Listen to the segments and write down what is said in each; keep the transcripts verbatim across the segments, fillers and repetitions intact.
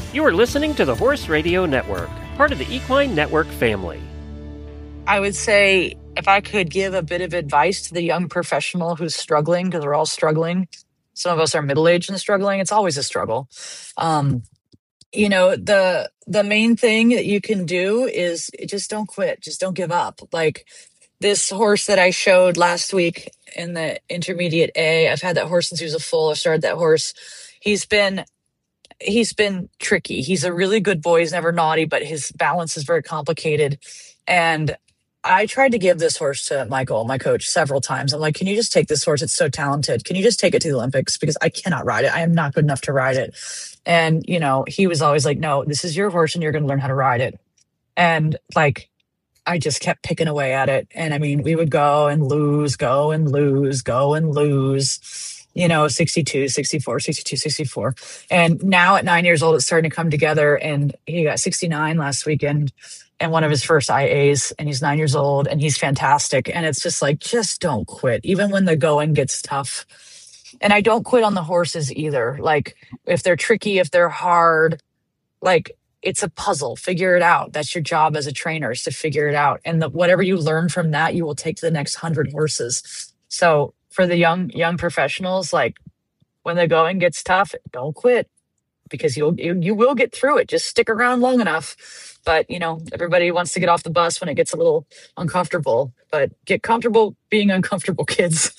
You are listening to the Horse Radio Network, part of the Equine Network family. I would say if I could give a bit of advice to the young professional who's struggling, because we're all struggling. Some of us are middle-aged and struggling. It's always a struggle. Um, you know, the the main thing that you can do is just don't quit. Just don't give up. Like this horse that I showed last week in the intermediate A, I've had that horse since he was a foal. I've started that horse. He's been he's been tricky. He's a really good boy. He's never naughty, but his balance is very complicated. And I tried to give this horse to Michael, my coach, several times. I'm like, can you just take this horse? It's so talented. Can you just take it to the Olympics? Because I cannot ride it. I am not good enough to ride it. And, you know, he was always like, no, this is your horse and you're going to learn how to ride it. And like, I just kept picking away at it. And I mean, we would go and lose, go and lose, go and lose, you know, sixty-two, sixty-four, sixty-two, sixty-four. And now at nine years old, it's starting to come together. And he got sixty-nine last weekend and one of his first I As, and he's nine years old and he's fantastic. And it's just like, just don't quit, even when the going gets tough. And I don't quit on the horses either. Like if they're tricky, if they're hard, like it's a puzzle, figure it out. That's your job as a trainer, is to figure it out. And the, whatever you learn from that, you will take to the next hundred horses. So for the young, young professionals, like when the going gets tough, don't quit, because you'll, you, you will get through it. Just stick around long enough. But, you know, everybody wants to get off the bus when it gets a little uncomfortable, but get comfortable being uncomfortable, kids.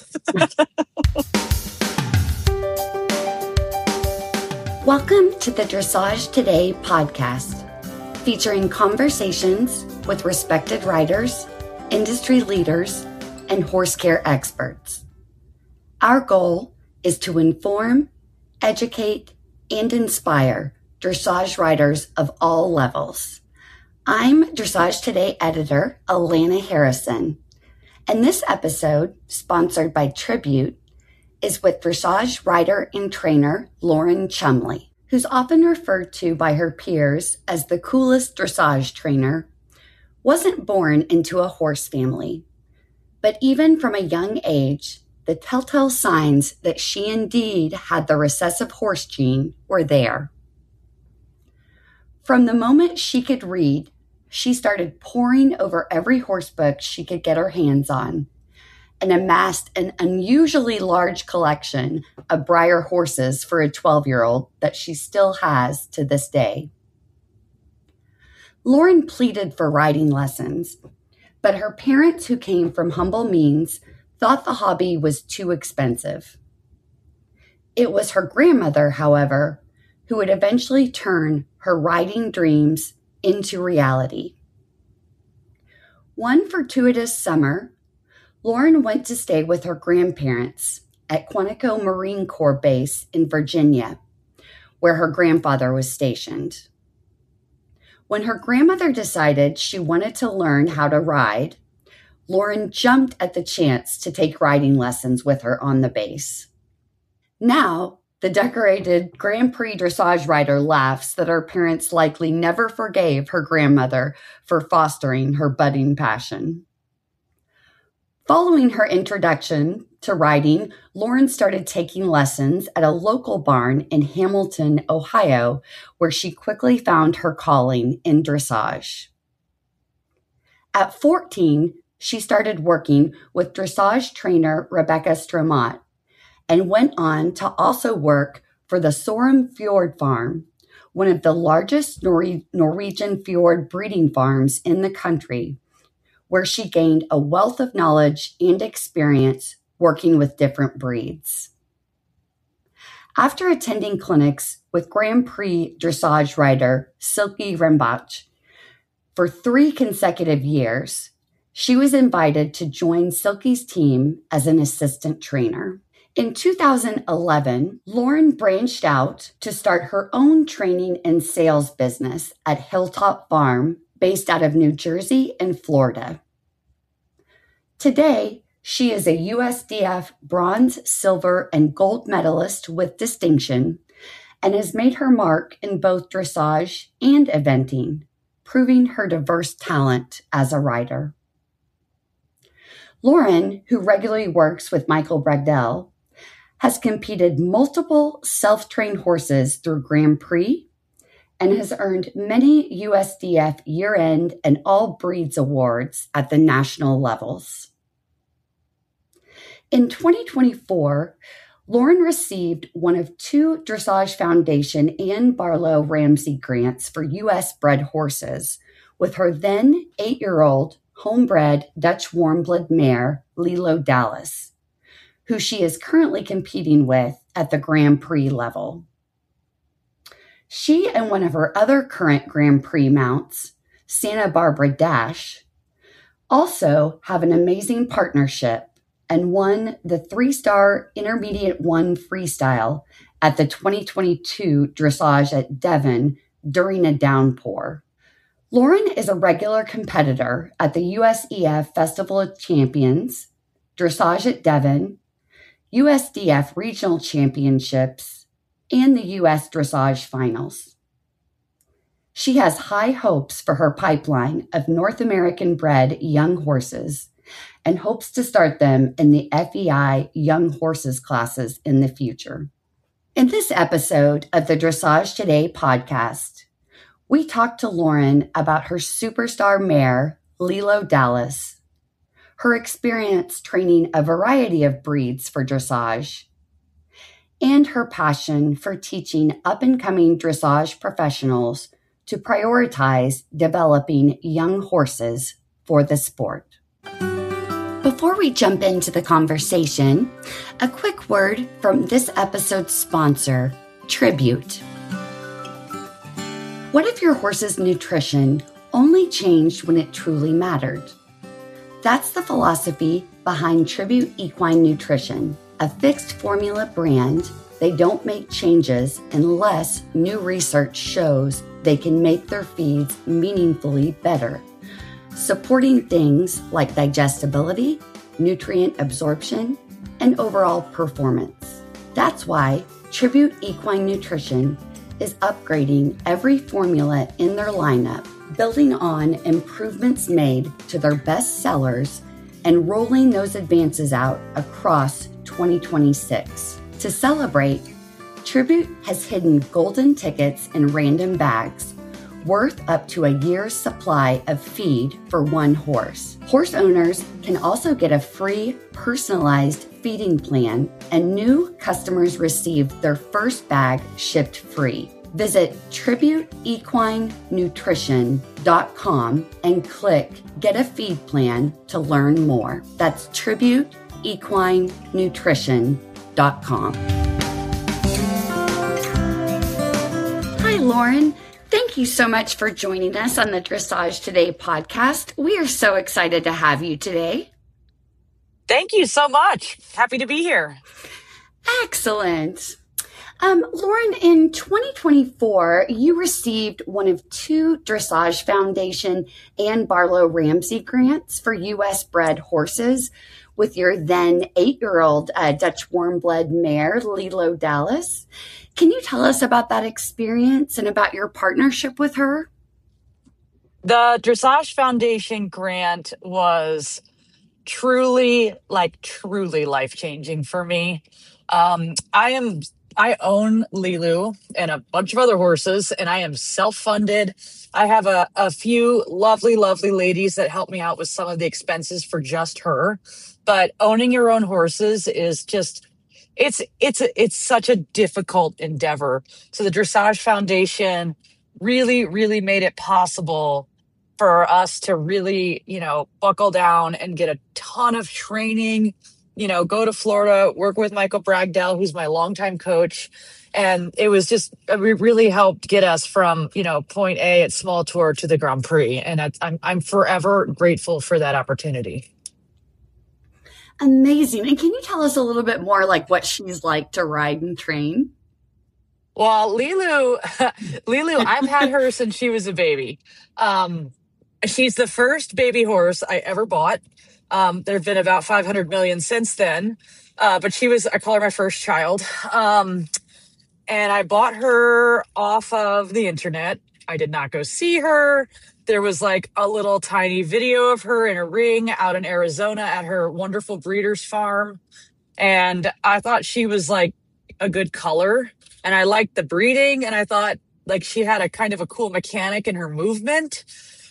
Welcome to the Dressage Today podcast, featuring conversations with respected riders, industry leaders, and horse care experts. Our goal is to inform, educate, and inspire dressage riders of all levels. I'm Dressage Today editor, Alana Harrison, and this episode, sponsored by Tribute, is with dressage rider and trainer Lauren Chumley, who's often referred to by her peers as the coolest dressage trainer. Wasn't born into a horse family, but even from a young age, the telltale signs that she indeed had the recessive horse gene were there. From the moment she could read, she started poring over every horse book she could get her hands on, and amassed an unusually large collection of Breyer horses for a twelve-year-old that she still has to this day. Lauren pleaded for riding lessons, but her parents, who came from humble means, thought the hobby was too expensive. It was her grandmother, however, who would eventually turn her riding dreams into reality. One fortuitous summer, Lauren went to stay with her grandparents at Quantico Marine Corps Base in Virginia, where her grandfather was stationed. When her grandmother decided she wanted to learn how to ride, Lauren jumped at the chance to take riding lessons with her on the base. Now, the decorated Grand Prix dressage rider laughs that her parents likely never forgave her grandmother for fostering her budding passion. Following her introduction to riding, Lauren started taking lessons at a local barn in Hamilton, Ohio, where she quickly found her calling in dressage. At fourteen, she started working with dressage trainer Rebecca Stramont and went on to also work for the Sorum Fjord Farm, one of the largest Nor- Norwegian fjord breeding farms in the country, where she gained a wealth of knowledge and experience working with different breeds. After attending clinics with Grand Prix dressage rider Silke Rembach for three consecutive years, she was invited to join Silke's team as an assistant trainer. In two thousand eleven, Lauren branched out to start her own training and sales business at Hilltop Farm, based out of New Jersey and Florida. Today, she is a U S D F bronze, silver, and gold medalist with distinction and has made her mark in both dressage and eventing, proving her diverse talent as a rider. Lauren, who regularly works with Michael Bragdell, has competed multiple self-trained horses through Grand Prix, and has earned many U S D F year-end and all breeds awards at the national levels. In twenty twenty-four, Lauren received one of two Dressage Foundation and Barlow Ramsey grants for U S bred horses with her then eight-year-old homebred Dutch warmblood mare, Lilo Dallas, who she is currently competing with at the Grand Prix level. She and one of her other current Grand Prix mounts, Santa Barbara Dash, also have an amazing partnership and won the three-star Intermediate One Freestyle at the twenty twenty-two Dressage at Devon during a downpour. Lauren is a regular competitor at the U S E F Festival of Champions, Dressage at Devon, U S D F Regional Championships, and the U S Dressage Finals. She has high hopes for her pipeline of North American bred young horses and hopes to start them in the F E I Young Horses classes in the future. In this episode of the Dressage Today podcast, we talked to Lauren about her superstar mare, Lilo Dallas, her experience training a variety of breeds for dressage, and her passion for teaching up-and-coming dressage professionals to prioritize developing young horses for the sport. Before we jump into the conversation, a quick word from this episode's sponsor, Tribute. What if your horse's nutrition only changed when it truly mattered? That's the philosophy behind Tribute Equine Nutrition, a fixed formula brand. They don't make changes unless new research shows they can make their feeds meaningfully better, supporting things like digestibility, nutrient absorption, and overall performance. That's why Tribute Equine Nutrition is upgrading every formula in their lineup, building on improvements made to their best sellers and rolling those advances out across twenty twenty-six. To celebrate, Tribute has hidden golden tickets in random bags worth up to a year's supply of feed for one horse. Horse owners can also get a free personalized feeding plan, and new customers receive their first bag shipped free. Visit tribute equine nutrition dot com and click Get a Feed Plan to learn more. That's tribute equine nutrition dot com. Hi, Lauren. Thank you so much for joining us on the Dressage Today podcast. We are so excited to have you today. Thank you so much. Happy to be here. Excellent. Um, Lauren, in twenty twenty-four, you received one of two Dressage Foundation and Barlow Ramsey grants for U S bred horses with your then eight-year-old uh, Dutch warmblood mare, Lilo Dallas. Can you tell us about that experience and about your partnership with her? The Dressage Foundation grant was truly, like truly life-changing for me. Um, I am, I own Lilo and a bunch of other horses, and I am self-funded. I have a, a few lovely, lovely ladies that help me out with some of the expenses for just her. But owning your own horses is just, it's, it's, a, it's such a difficult endeavor. So the Dressage Foundation really, really made it possible for us to really, you know, buckle down and get a ton of training, you know, go to Florida, work with Michael Bragdell, who's my longtime coach. And it was just, it really helped get us from, you know, point A at Small Tour to the Grand Prix. And I, I'm, I'm forever grateful for that opportunity. Amazing. And can you tell us a little bit more like what she's like to ride and train? Well, Lilo, Lilo, I've had her since she was a baby. Um, she's the first baby horse I ever bought. Um, there have been about five hundred million since then. Uh, but she was, I call her my first child. Um, and I bought her off of the internet. I did not go see her. There was like a little tiny video of her in a ring out in Arizona at her wonderful breeder's farm. And I thought she was like a good color, and I liked the breeding. And I thought like she had a kind of a cool mechanic in her movement.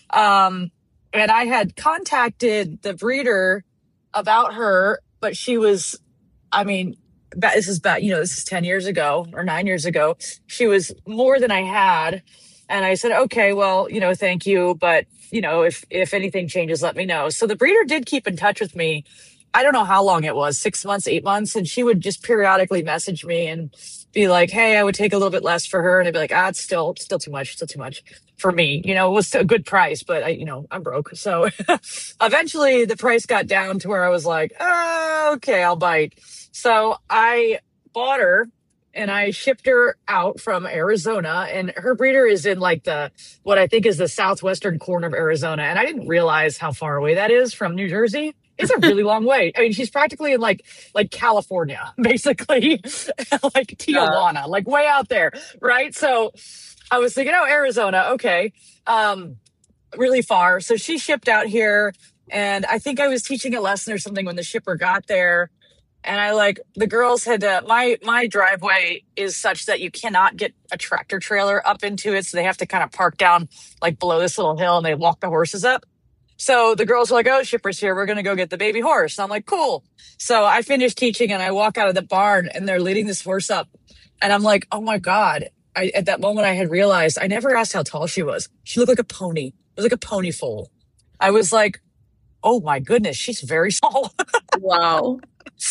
Um, and I had contacted the breeder about her, but she was, I mean, this is about, you know, this is ten years ago or nine years ago. She was more than I had. And I said, okay, well, you know, thank you. But, you know, if, if anything changes, let me know. So the breeder did keep in touch with me. I don't know how long it was, six months, eight months. And she would just periodically message me and be like, hey, I would take a little bit less for her. And I'd be like, ah, it's still, still too much, still too much for me. You know, it was a good price, but I, you know, I'm broke. So eventually the price got down to where I was like, oh, okay, I'll bite. So I bought her and I shipped her out from Arizona, and her breeder is in like the, what I think is the southwestern corner of Arizona. And I didn't realize how far away that is from New Jersey. It's a really long way. I mean, she's practically in like, like California, basically, like Tijuana, yeah. Like way out there. Right. So I was thinking, oh, Arizona. Okay. Um, really far. So she shipped out here, and I think I was teaching a lesson or something when the shipper got there. And I like, the girls had to, my, my driveway is such that you cannot get a tractor trailer up into it. So they have to kind of park down like below this little hill, and they walk the horses up. So the girls were like, oh, shipper's here. We're going to go get the baby horse. And I'm like, cool. So I finished teaching and I walk out of the barn, and they're leading this horse up. And I'm like, oh my God. I, at that moment I had realized I never asked how tall she was. She looked like a pony. It was like a pony foal. I was like, oh my goodness, she's very tall. Wow.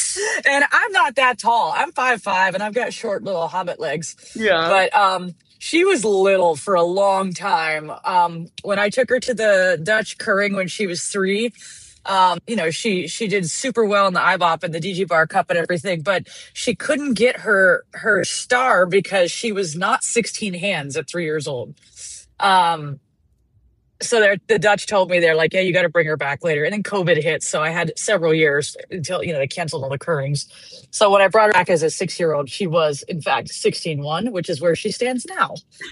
And I'm not that tall. I'm five five and I've got short little hobbit legs. Yeah. But um, she was little for a long time. Um, when I took her to the Dutch Curring when she was three, um, you know, she she did super well in the I B O P and the D G Bar Cup and everything, but she couldn't get her her star because she was not sixteen hands at three years old. Um, so the Dutch told me, they're like, yeah, you got to bring her back later. And then COVID hit. So I had several years until, you know, they canceled all the currings. So when I brought her back as a six year old, she was in fact sixteen one, which is where she stands now.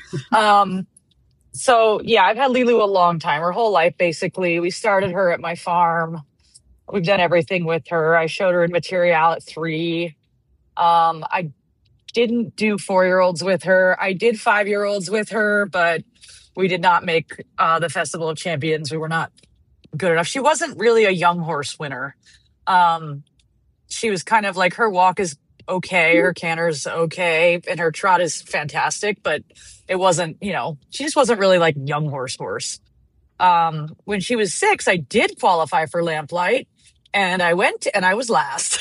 um, so yeah, I've had Lulu a long time, her whole life, basically. We started her at my farm. We've done everything with her. I showed her in material at three. Um, I didn't do four year olds with her. I did five year olds with her, but we did not make uh, the Festival of Champions. We were not good enough. She wasn't really a young horse winner. Um, she was kind of like, her walk is okay, her canter's okay, and her trot is fantastic, but it wasn't, you know, she just wasn't really like young horse horse. Um, when she was six, I did qualify for Lamplight, and I went and I was last.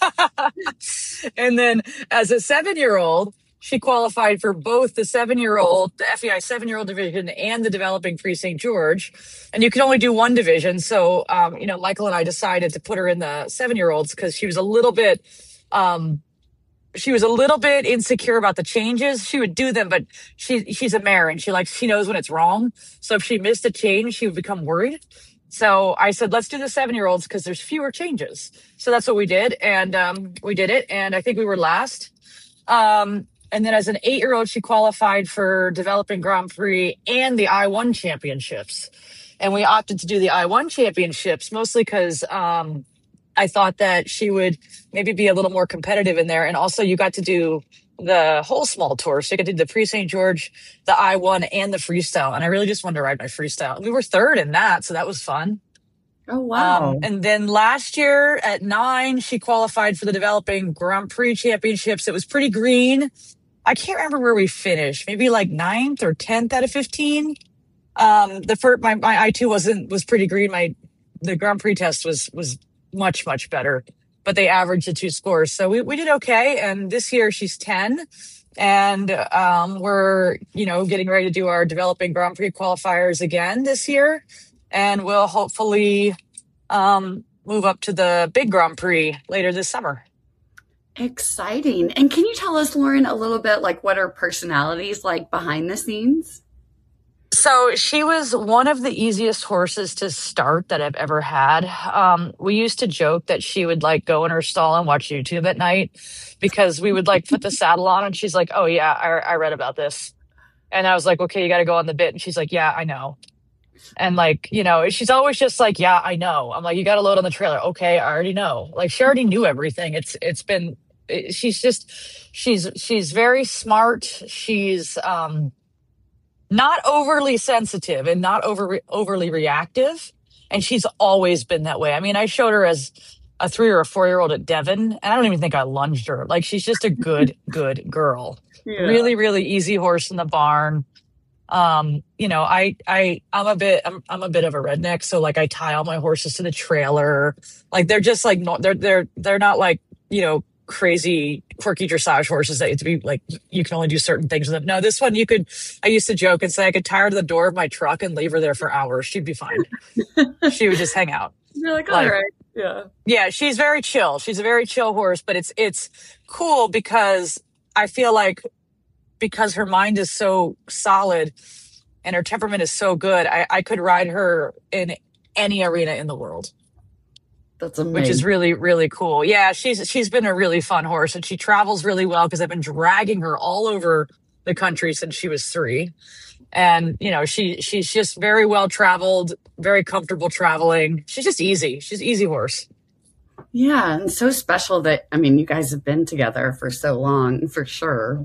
And then as a seven-year-old, she qualified for both the seven-year-old, the F E I seven-year-old division, and the developing Prix Saint George. And you could only do one division. So, um, you know, Michael and I decided to put her in the seven-year-olds because she was a little bit, um, she was a little bit insecure about the changes. She would do them, but she she's a mare, and she likes, she knows when it's wrong. So if she missed a change, she would become worried. So I said, let's do the seven-year-olds because there's fewer changes. So that's what we did. And um, we did it. And I think we were last. Um, And then as an eight-year-old, she qualified for Developing Grand Prix and the I one Championships. And we opted to do the I one Championships mostly because um, I thought that she would maybe be a little more competitive in there. And also you got to do the whole small tour. So you got to do the Prix Saint George, the I one, and the freestyle. And I really just wanted to ride my freestyle. And we were third in that, so that was fun. Oh, wow. Um, and then last year at nine, she qualified for the Developing Grand Prix Championships. It was pretty green. I can't remember where we finished, maybe like ninth or tenth out of fifteen. Um, the first, my, my I two wasn't, was pretty green. My, the Grand Prix test was, was much, much better, but they averaged the two scores. So we, we did okay. And this year she's ten, and, um, we're, you know, getting ready to do our Developing Grand Prix qualifiers again this year. And we'll hopefully, um, move up to the big Grand Prix later this summer. Exciting. And can you tell us, Lauren, a little bit like what her personality is like behind the scenes? So she was one of the easiest horses to start that I've ever had. Um, we used to joke that she would like go in her stall and watch YouTube at night because we would like put the saddle on and she's like, oh yeah, I, I read about this. And I was like, okay, you got to go on the bit. And she's like, yeah, I know. And like, you know, she's always just like, yeah, I know. I'm like, you got to load on the trailer. Okay, I already know. Like she already knew everything. It's, it's been, it, she's just, she's, she's very smart. She's, um, not overly sensitive and not over overly reactive. And she's always been that way. I mean, I showed her as a three or a four year old at Devon, and I don't even think I lunged her. Like, she's just a good, good girl. Yeah. Really, really easy horse in the barn. Um, you know, I, I, I'm a bit, I'm, I'm a bit of a redneck. So like I tie all my horses to the trailer. Like they're just like, no, they're, they're, they're not like, you know, crazy quirky dressage horses that you have to be like, you can only do certain things with them. No, this one you could, I used to joke and say I could tie her to the door of my truck and leave her there for hours. She'd be fine. She would just hang out. You're like, all like, right. Yeah. Yeah. She's very chill. She's a very chill horse, but it's, it's cool because I feel like because her mind is so solid and her temperament is so good, I, I could ride her in any arena in the world. That's amazing. Which is really, really cool. Yeah, she's she's been a really fun horse, and she travels really well because I've been dragging her all over the country since she was three. And, you know, she she's just very well traveled, very comfortable traveling. She's just easy. She's an easy horse. Yeah, and so special that, I mean, you guys have been together for so long, for sure.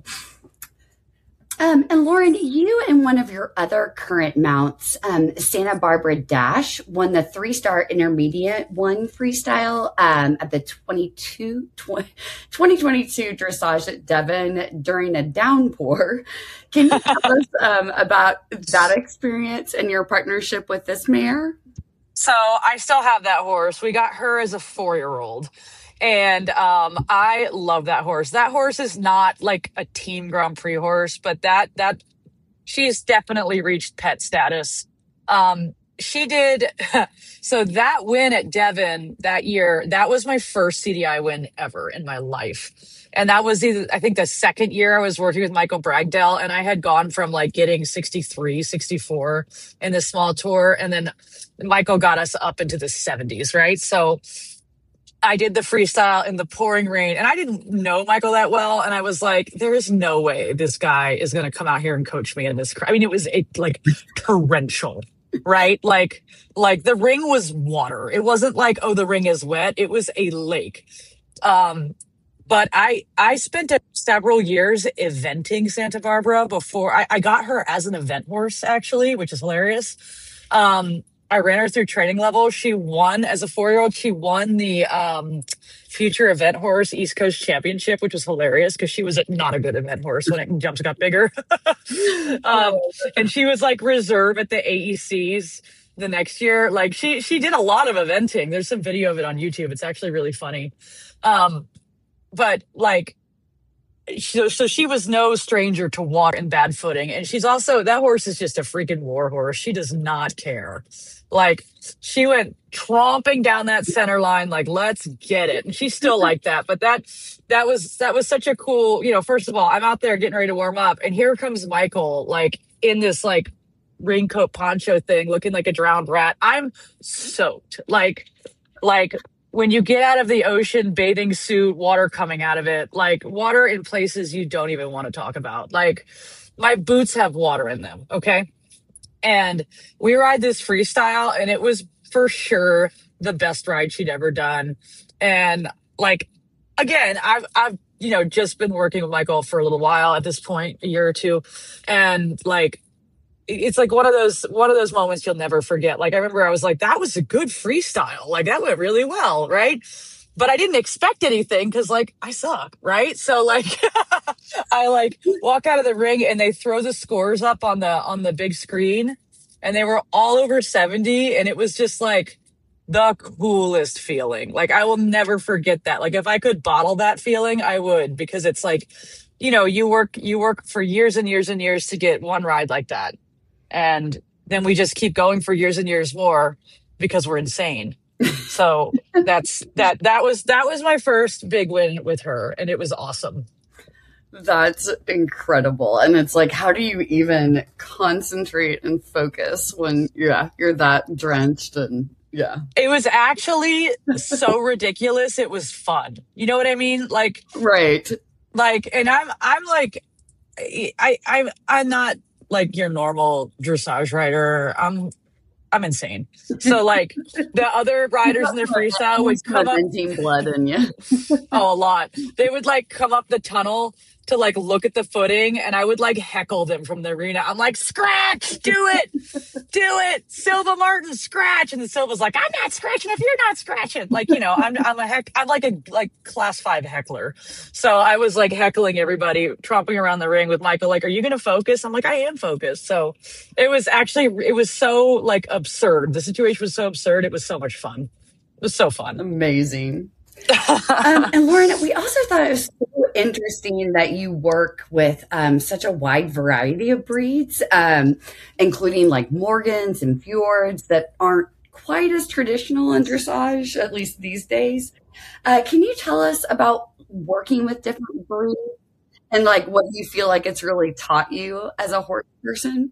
Um, and Lauren, you and one of your other current mounts, um, Santa Barbara Dash, won the three-star intermediate one freestyle um, at the twenty-two, twenty, twenty twenty-two dressage at Devon during a downpour. Can you tell us um, about that experience and your partnership with this mare? So I still have that horse. We got her as a four-year-old. And um, I love that horse. That horse is not like a team Grand Prix horse, but that that she's definitely reached pet status. Um, she did. So that win at Devon that year, that was my first C D I win ever in my life. And that was either, I think the second year I was working with Michael Bragdell, and I had gone from like getting sixty-three, sixty-four in the small tour. And then Michael got us up into the seventies, right? So I did the freestyle in the pouring rain, and I didn't know Michael that well. And I was like, there is no way this guy is going to come out here and coach me in this. I mean, it was a, like torrential, right? Like, like the ring was water. It wasn't like, oh, the ring is wet. It was a lake. Um, but I, I spent a, several years eventing Santa Barbara before I, I got her as an event horse, actually, which is hilarious. Um, I ran her through training level. She won as a four-year-old. She won the um, Future Event Horse East Coast Championship, which was hilarious because she was not a good event horse when it jumps got bigger. um, and she was like reserve at the A E Cs the next year. Like she she did a lot of eventing. There's some video of it on YouTube. It's actually really funny. Um, but like, So, so she was no stranger to water and bad footing. And she's also, that horse is just a freaking war horse. She does not care. Like, she went tromping down that center line, like, let's get it. And she's still like that. But that, that was, that was such a cool, you know, first of all, I'm out there getting ready to warm up. And here comes Michael, like, in this, like, raincoat poncho thing, looking like a drowned rat. I'm soaked. Like, like, when you get out of the ocean, bathing suit, water coming out of it, like water in places you don't even want to talk about. Like my boots have water in them. Okay. And we ride this freestyle, and it was for sure the best ride she'd ever done. And like, again, I've, I've, you know, just been working with Michael for a little while at this point, a year or two. And like, it's like one of those, one of those moments you'll never forget. Like I remember I was like, that was a good freestyle. Like that went really well. Right. But I didn't expect anything because like I suck. Right. So like I like walk out of the ring and they throw the scores up on the, on the big screen, and they were all over seventy. And it was just like the coolest feeling. Like I will never forget that. Like if I could bottle that feeling, I would, because it's like, you know, you work, you work for years and years and years to get one ride like that. And then we just keep going for years and years more because we're insane. So that's that that was that was my first big win with her, and it was awesome. That's incredible. And it's like, how do you even concentrate and focus when yeah, you're that drenched? And yeah. It was actually so ridiculous. It was fun. You know what I mean? Like right. Like, and I'm I'm like I I I'm not like your normal dressage rider. I'm I'm insane. So like the other riders in the freestyle would come up, blood in you. oh, a lot. They would like come up the tunnel to like look at the footing, and I would like heckle them from the arena. I'm like, scratch, do it, do it, Silva Martin, scratch. And the Silva's like, I'm not scratching if you're not scratching. Like, you know, I'm I'm a heck, I'm like a like class five heckler. So I was like heckling everybody, tromping around the ring with Michael. Like, are you gonna focus? I'm like, I am focused. So it was actually it was so like absurd. The situation was so absurd. It was so much fun. It was so fun. Amazing. um, and Lauren, we also thought it was so interesting that you work with um, such a wide variety of breeds, um, including like Morgans and Fjords that aren't quite as traditional in dressage, at least these days. Uh, can you tell us about working with different breeds and like what you feel like it's really taught you as a horse person?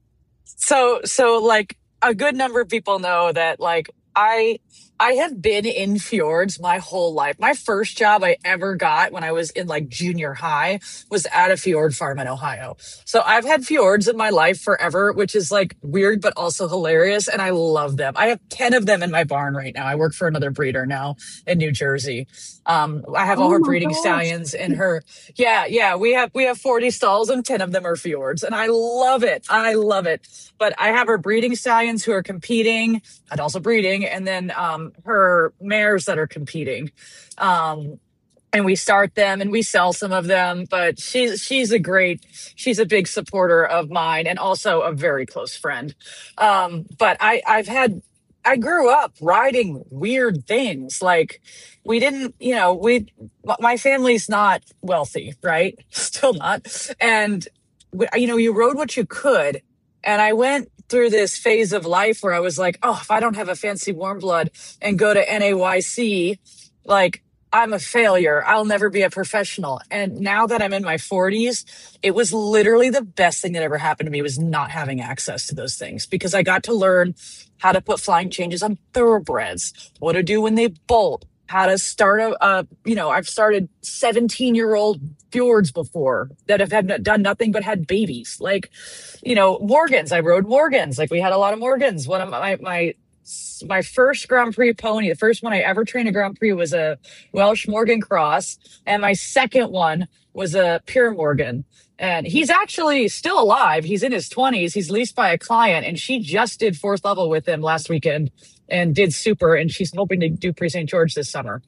So, so like a good number of people know that like I I have been in fjords my whole life. My first job I ever got when I was in like junior high was at a fjord farm in Ohio. So I've had fjords in my life forever, which is like weird, but also hilarious. And I love them. I have ten of them in my barn right now. I work for another breeder now in New Jersey. Um, I have all Oh her my breeding gosh. stallions in her. Yeah. Yeah. We have, we have forty stalls and ten of them are fjords, and I love it. I love it. But I have her breeding stallions who are competing and also breeding. And then, um, her mares that are competing. Um, and we start them and we sell some of them, but she's, she's a great, she's a big supporter of mine and also a very close friend. Um, but I, I've had, I grew up riding weird things. Like we didn't, you know, we, my family's not wealthy, right? Still not. And, you know, you rode what you could. And I went through this phase of life where I was like, oh, if I don't have a fancy warm blood and go to N A Y C, like I'm a failure. I'll never be a professional. And now that I'm in my forties, it was literally the best thing that ever happened to me was not having access to those things, because I got to learn how to put flying changes on thoroughbreds, what to do when they bolt, how to start a, a you know, I've started seventeen year old fjords before that have had done nothing but had babies. Like, you know, Morgans, I rode Morgans. Like we had a lot of Morgans. One of my, my, my first Grand Prix pony, the first one I ever trained a Grand Prix was a Welsh Morgan Cross. And my second one was a pure Morgan. And he's actually still alive. He's in his twenties. He's leased by a client, and she just did fourth level with him last weekend and did super. And she's hoping to do Prix Saint George this summer.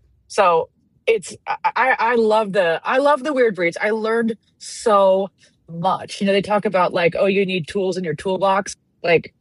So it's, I, I love the, I love the weird breeds. I learned so much. You know, they talk about like, oh, you need tools in your toolbox. Like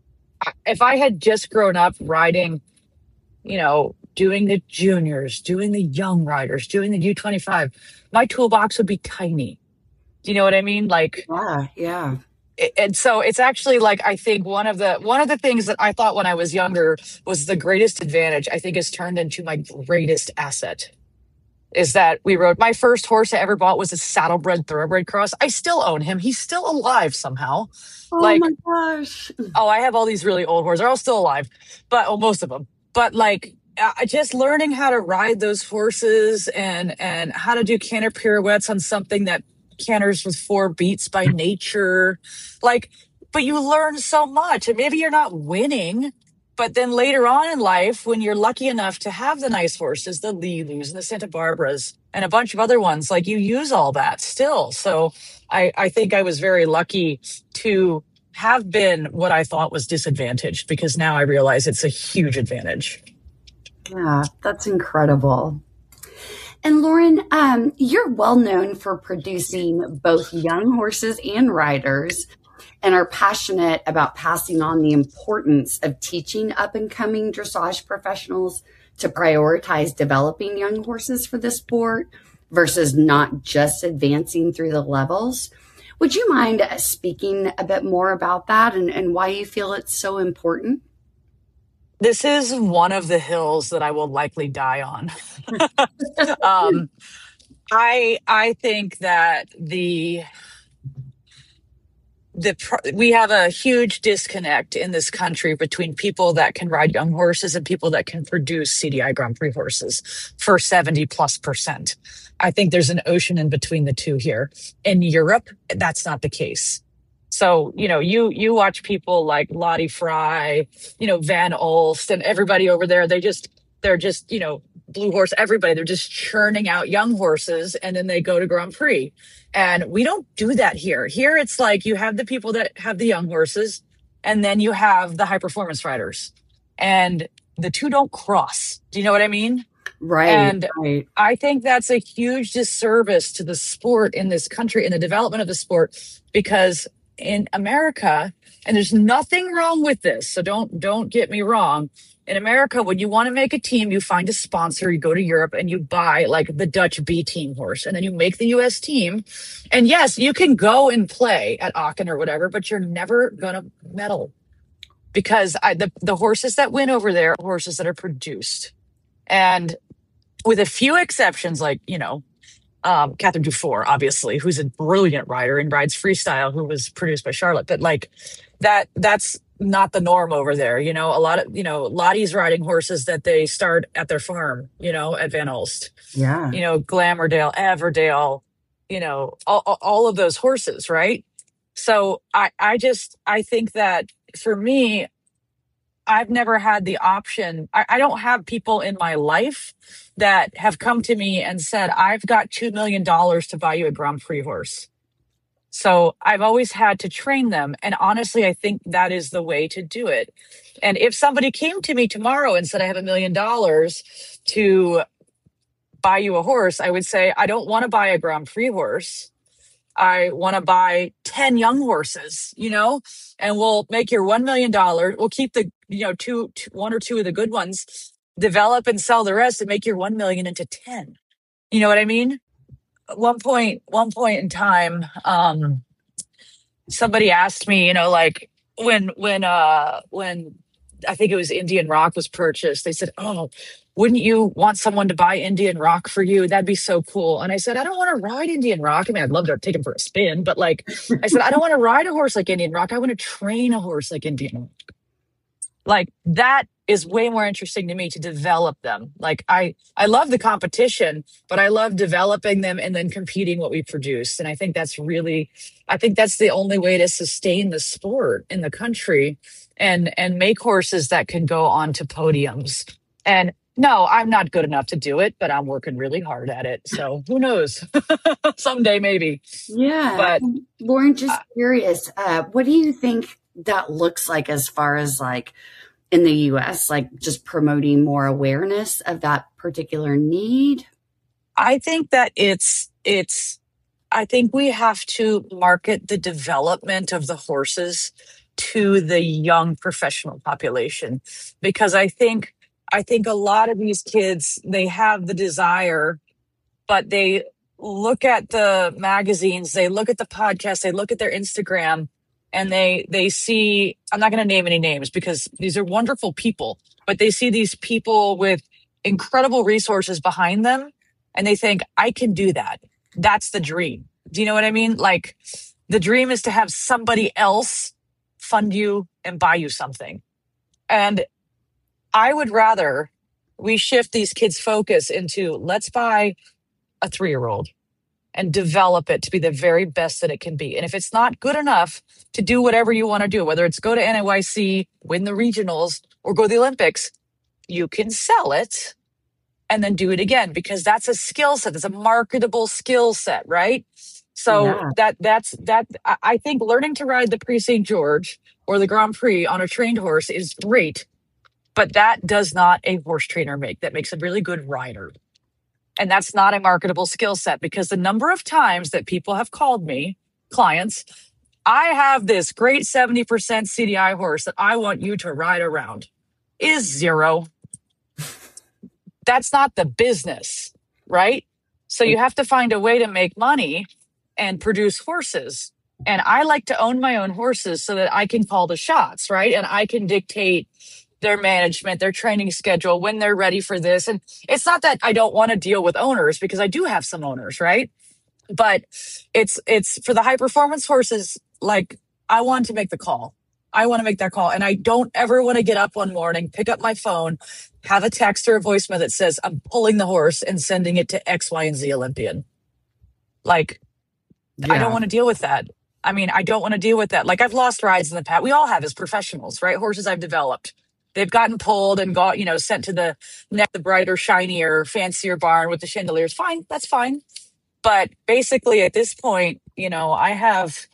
if I had just grown up riding, you know, doing the juniors, doing the young riders, doing the U twenty-five, my toolbox would be tiny. Do you know what I mean? Like, Yeah, yeah. and so it's actually like, I think one of the, one of the things that I thought when I was younger was the greatest advantage, I think has turned into my greatest asset, is that we rode, my first horse I ever bought was a saddlebred thoroughbred cross. I still own him. He's still alive somehow. Oh like, my gosh. oh, I have all these really old horses. They're all still alive, but well, most of them. But like, uh, just learning how to ride those horses and, and how to do canter pirouettes on something that canters with four beats by nature. Like, but you learn so much, and maybe you're not winning, but then later on in life, when you're lucky enough to have the nice horses, the Lilus and the Santa Barbaras and a bunch of other ones, like you use all that still. So I, I think I was very lucky to have been what I thought was disadvantaged, because now I realize it's a huge advantage. Yeah, that's incredible. And Lauren, um, you're well known for producing both young horses and riders, and are passionate about passing on the importance of teaching up and coming dressage professionals to prioritize developing young horses for the sport versus not just advancing through the levels. Would you mind speaking a bit more about that and, and why you feel it's so important? This is one of the hills that I will likely die on. um, I I think that the the we have a huge disconnect in this country between people that can ride young horses and people that can produce C D I Grand Prix horses for seventy plus percent. I think there's an ocean in between the two here. In Europe, that's not the case. So, you know, you, you watch people like Lottie Fry, you know, Van Olst and everybody over there. They just, they're just, you know, Blue Horse, everybody, they're just churning out young horses and then they go to Grand Prix. And we don't do that here. Here it's like you have the people that have the young horses and then you have the high performance riders. And the two don't cross. Do you know what I mean? Right. And right. I think that's a huge disservice to the sport in this country, in the development of the sport, because in America, and there's nothing wrong with this, so don't don't get me wrong. In America, when you want to make a team, you find a sponsor, you go to Europe and you buy like the Dutch B team horse, and then you make the U S team. And yes, you can go and play at Aachen or whatever, but you're never gonna medal because I, the the horses that win over there are horses that are produced. And with a few exceptions, like, you know, um, Catherine Dufour, obviously, who's a brilliant rider and rides freestyle, who was produced by Charlotte. But like that, that's not the norm over there. You know, a lot of, you know, Lottie's riding horses that they start at their farm, you know, at Van Ulst. Yeah. You know, Glamourdale, Everdale, you know, all, all of those horses, right? So I, I just, I think that for me, I've never had the option. I, I don't have people in my life that have come to me and said, I've got two million dollars to buy you a Grand Prix horse. So I've always had to train them. And honestly, I think that is the way to do it. And if somebody came to me tomorrow and said, I have a million dollars to buy you a horse, I would say, I don't want to buy a Grand Prix horse. I want to buy ten young horses, you know, and we'll make your one million dollars. We'll keep the, you know, two, two, one or two of the good ones, develop and sell the rest and make your one million into ten. You know what I mean? At one point, one point in time, um, somebody asked me, you know, like when, when, uh, when I think it was Indian Rock was purchased, they said, oh, wouldn't you want someone to buy Indian Rock for you? That'd be so cool. And I said, I don't want to ride Indian Rock. I mean, I'd love to take him for a spin, but like, I said, I don't want to ride a horse like Indian Rock. I want to train a horse like Indian Rock. Like that is way more interesting to me to develop them. Like I, I love the competition, but I love developing them and then competing what we produce. And I think that's really, I think that's the only way to sustain the sport in the country and, and make horses that can go on to podiums. And no, I'm not good enough to do it, but I'm working really hard at it. So who knows? Someday, maybe. Yeah. But Lauren, just uh, curious, uh, what do you think that looks like as far as like in the U S, like just promoting more awareness of that particular need? I think that it's, it's, I think we have to market the development of the horses to the young professional population, because I think I think a lot of these kids, they have the desire, but they look at the magazines, they look at the podcasts, they look at their Instagram, and they they see, I'm not going to name any names because these are wonderful people, but they see these people with incredible resources behind them, and they think, I can do that. That's the dream. Do you know what I mean? Like, the dream is to have somebody else fund you and buy you something. And I would rather we shift these kids' focus into let's buy a three-year-old and develop it to be the very best that it can be. And if it's not good enough to do whatever you want to do, whether it's go to N A Y C, win the regionals, or go to the Olympics, you can sell it and then do it again, because that's a skill set. It's a marketable skill set, right? So yeah. that that's that. I think learning to ride the Prix Saint George or the Grand Prix on a trained horse is great. But that does not a horse trainer make. That makes a really good rider. And that's not a marketable skill set, because the number of times that people have called me, clients, I have this great seventy percent C D I horse that I want you to ride around, is zero. That's not the business, right? So you have to find a way to make money and produce horses. And I like to own my own horses so that I can call the shots, right? And I can dictate their management, their training schedule, when they're ready for this. And it's not that I don't want to deal with owners, because I do have some owners, right? But it's it's for the high performance horses, like I want to make the call. I want to make that call. And I don't ever want to get up one morning, pick up my phone, have a text or a voicemail that says, I'm pulling the horse and sending it to X, Y, and Z Olympian. Like, yeah. I don't want to deal with that. I mean, I don't want to deal with that. Like, I've lost rides in the past. We all have as professionals, right? Horses I've developed. they've gotten pulled and got, you know, sent to the next, the brighter, shinier, fancier barn with the chandeliers. Fine, that's fine. But basically at this point, you know, I have,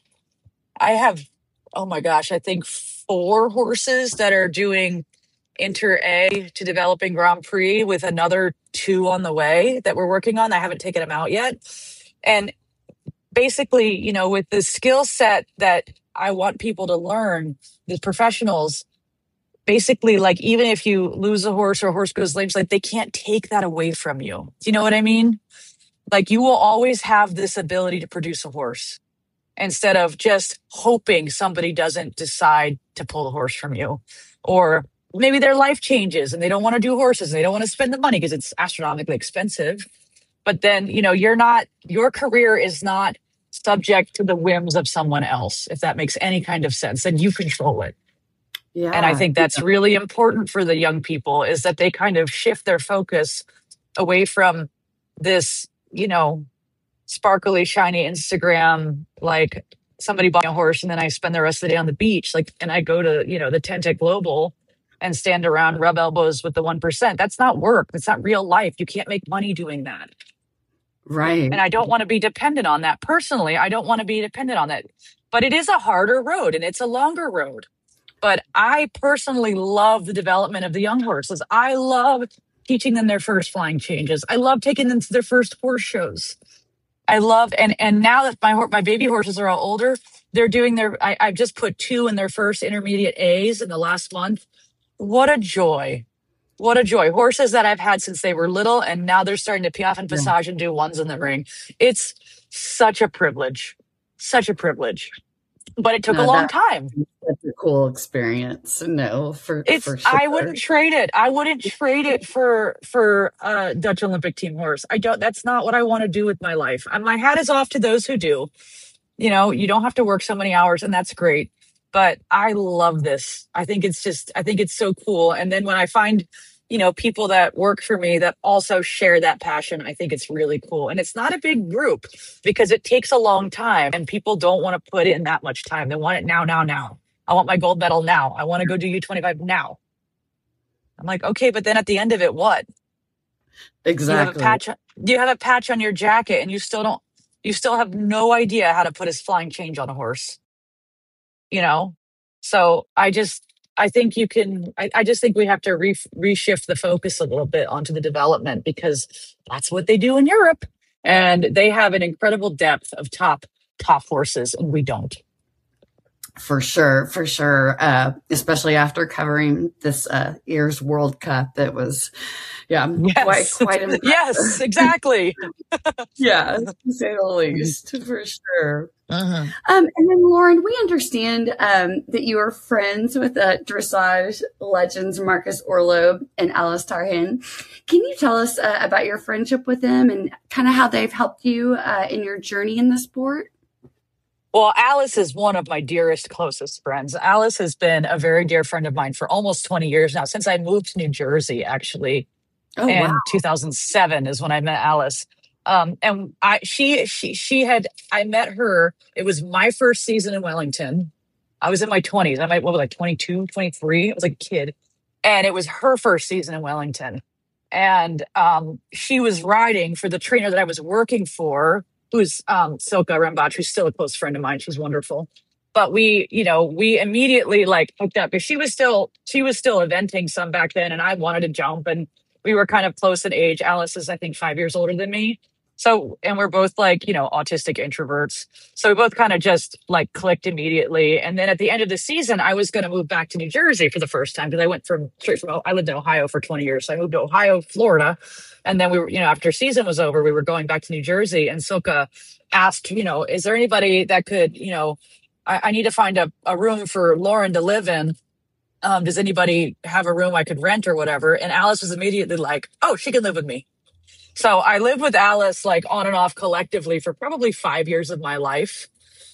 I have, oh my gosh, I think four horses that are doing Inter A to developing Grand Prix with another two on the way that we're working on. I haven't taken them out yet. And basically, you know, with the skill set that I want people to learn, the professionals, basically, like, even if you lose a horse or a horse goes lame, like, they can't take that away from you. Do you know what I mean? Like, you will always have this ability to produce a horse instead of just hoping somebody doesn't decide to pull the horse from you. Or maybe their life changes and they don't want to do horses and they don't want to spend the money because it's astronomically expensive. But then, you know, you're not, your career is not subject to the whims of someone else, if that makes any kind of sense, and you control it. Yeah. And I think that's really important for the young people, is that they kind of shift their focus away from this, you know, sparkly, shiny Instagram, like somebody bought a horse and then I spend the rest of the day on the beach. Like, and I go to, you know, the Tentec Global and stand around, rub elbows with the one percent. That's not work. That's not real life. You can't make money doing that. Right. And I don't want to be dependent on that. Personally, I don't want to be dependent on that. But it is a harder road and it's a longer road. But I personally love the development of the young horses. I love teaching them their first flying changes. I love taking them to their first horse shows. I love, and and now that my my baby horses are all older, they're doing their, I, I've just put two in their first intermediate A's in the last month. What a joy. What a joy. Horses that I've had since they were little, and now they're starting to piaffe and passage and do ones in the ring. It's such a privilege. Such a privilege. But it took No, a long that- time. That's a cool experience. No, for, It's for sure. I wouldn't trade it. I wouldn't trade it for for a Dutch Olympic team horse. I don't. That's not what I want to do with my life. And my hat is off to those who do. You know, you don't have to work so many hours, and that's great. But I love this. I think it's just. I think it's so cool. And then when I find, you know, people that work for me that also share that passion, I think it's really cool. And it's not a big group because it takes a long time, and people don't want to put in that much time. They want it now, now, now. I want my gold medal now. I want to go do U twenty-five now. I'm like, okay, but then at the end of it, what? Exactly. You have a patch, you have a patch on your jacket and you still don't, you still have no idea how to put a flying change on a horse, you know? So I just, I think you can, I, I just think we have to re, reshift the focus a little bit onto the development, because that's what they do in Europe. And they have an incredible depth of top, top horses, and we don't. For sure, for sure. Uh, especially after covering this uh, year's World Cup, that was, yeah, Yes. quite quite impressive. Yes, exactly. Yeah, to say the least, for sure. Uh-huh. Um, and then, Lauren, we understand um, that you are friends with uh, dressage legends Marcus Orlob and Alice Tarhan. Can you tell us uh, about your friendship with them and kind of how they've helped you uh, in your journey in the sport? Well, Alice is one of my dearest, closest friends. Alice has been a very dear friend of mine for almost twenty years now, since I moved to New Jersey, actually. Oh, and wow. two thousand seven is when I met Alice. Um, and I, she, she, she had, I met her. It was my first season in Wellington. I was in my twenties. I might, what was I, twenty-two, twenty-three? I was like a kid. And it was her first season in Wellington. And um, she was riding for the trainer that I was working for, who's um, Silka Rembach, who's still a close friend of mine. She's wonderful. But we, you know, we immediately like hooked up, because she was still, she was still eventing some back then, and I wanted to jump, and we were kind of close in age. Alice is, I think, five years older than me. So, and we're both like, you know, autistic introverts. So we both kind of just like clicked immediately. And then at the end of the season, I was going to move back to New Jersey for the first time, because I went from straight from, I lived in Ohio for twenty years. So I moved to Ohio, Florida. And then we were, you know, after season was over, we were going back to New Jersey, and Silka asked, you know, is there anybody that could, you know, I, I need to find a, a room for Lauren to live in. Um, does anybody have a room I could rent or whatever? And Alice was immediately like, oh, she can live with me. So I lived with Alice like on and off collectively for probably five years of my life.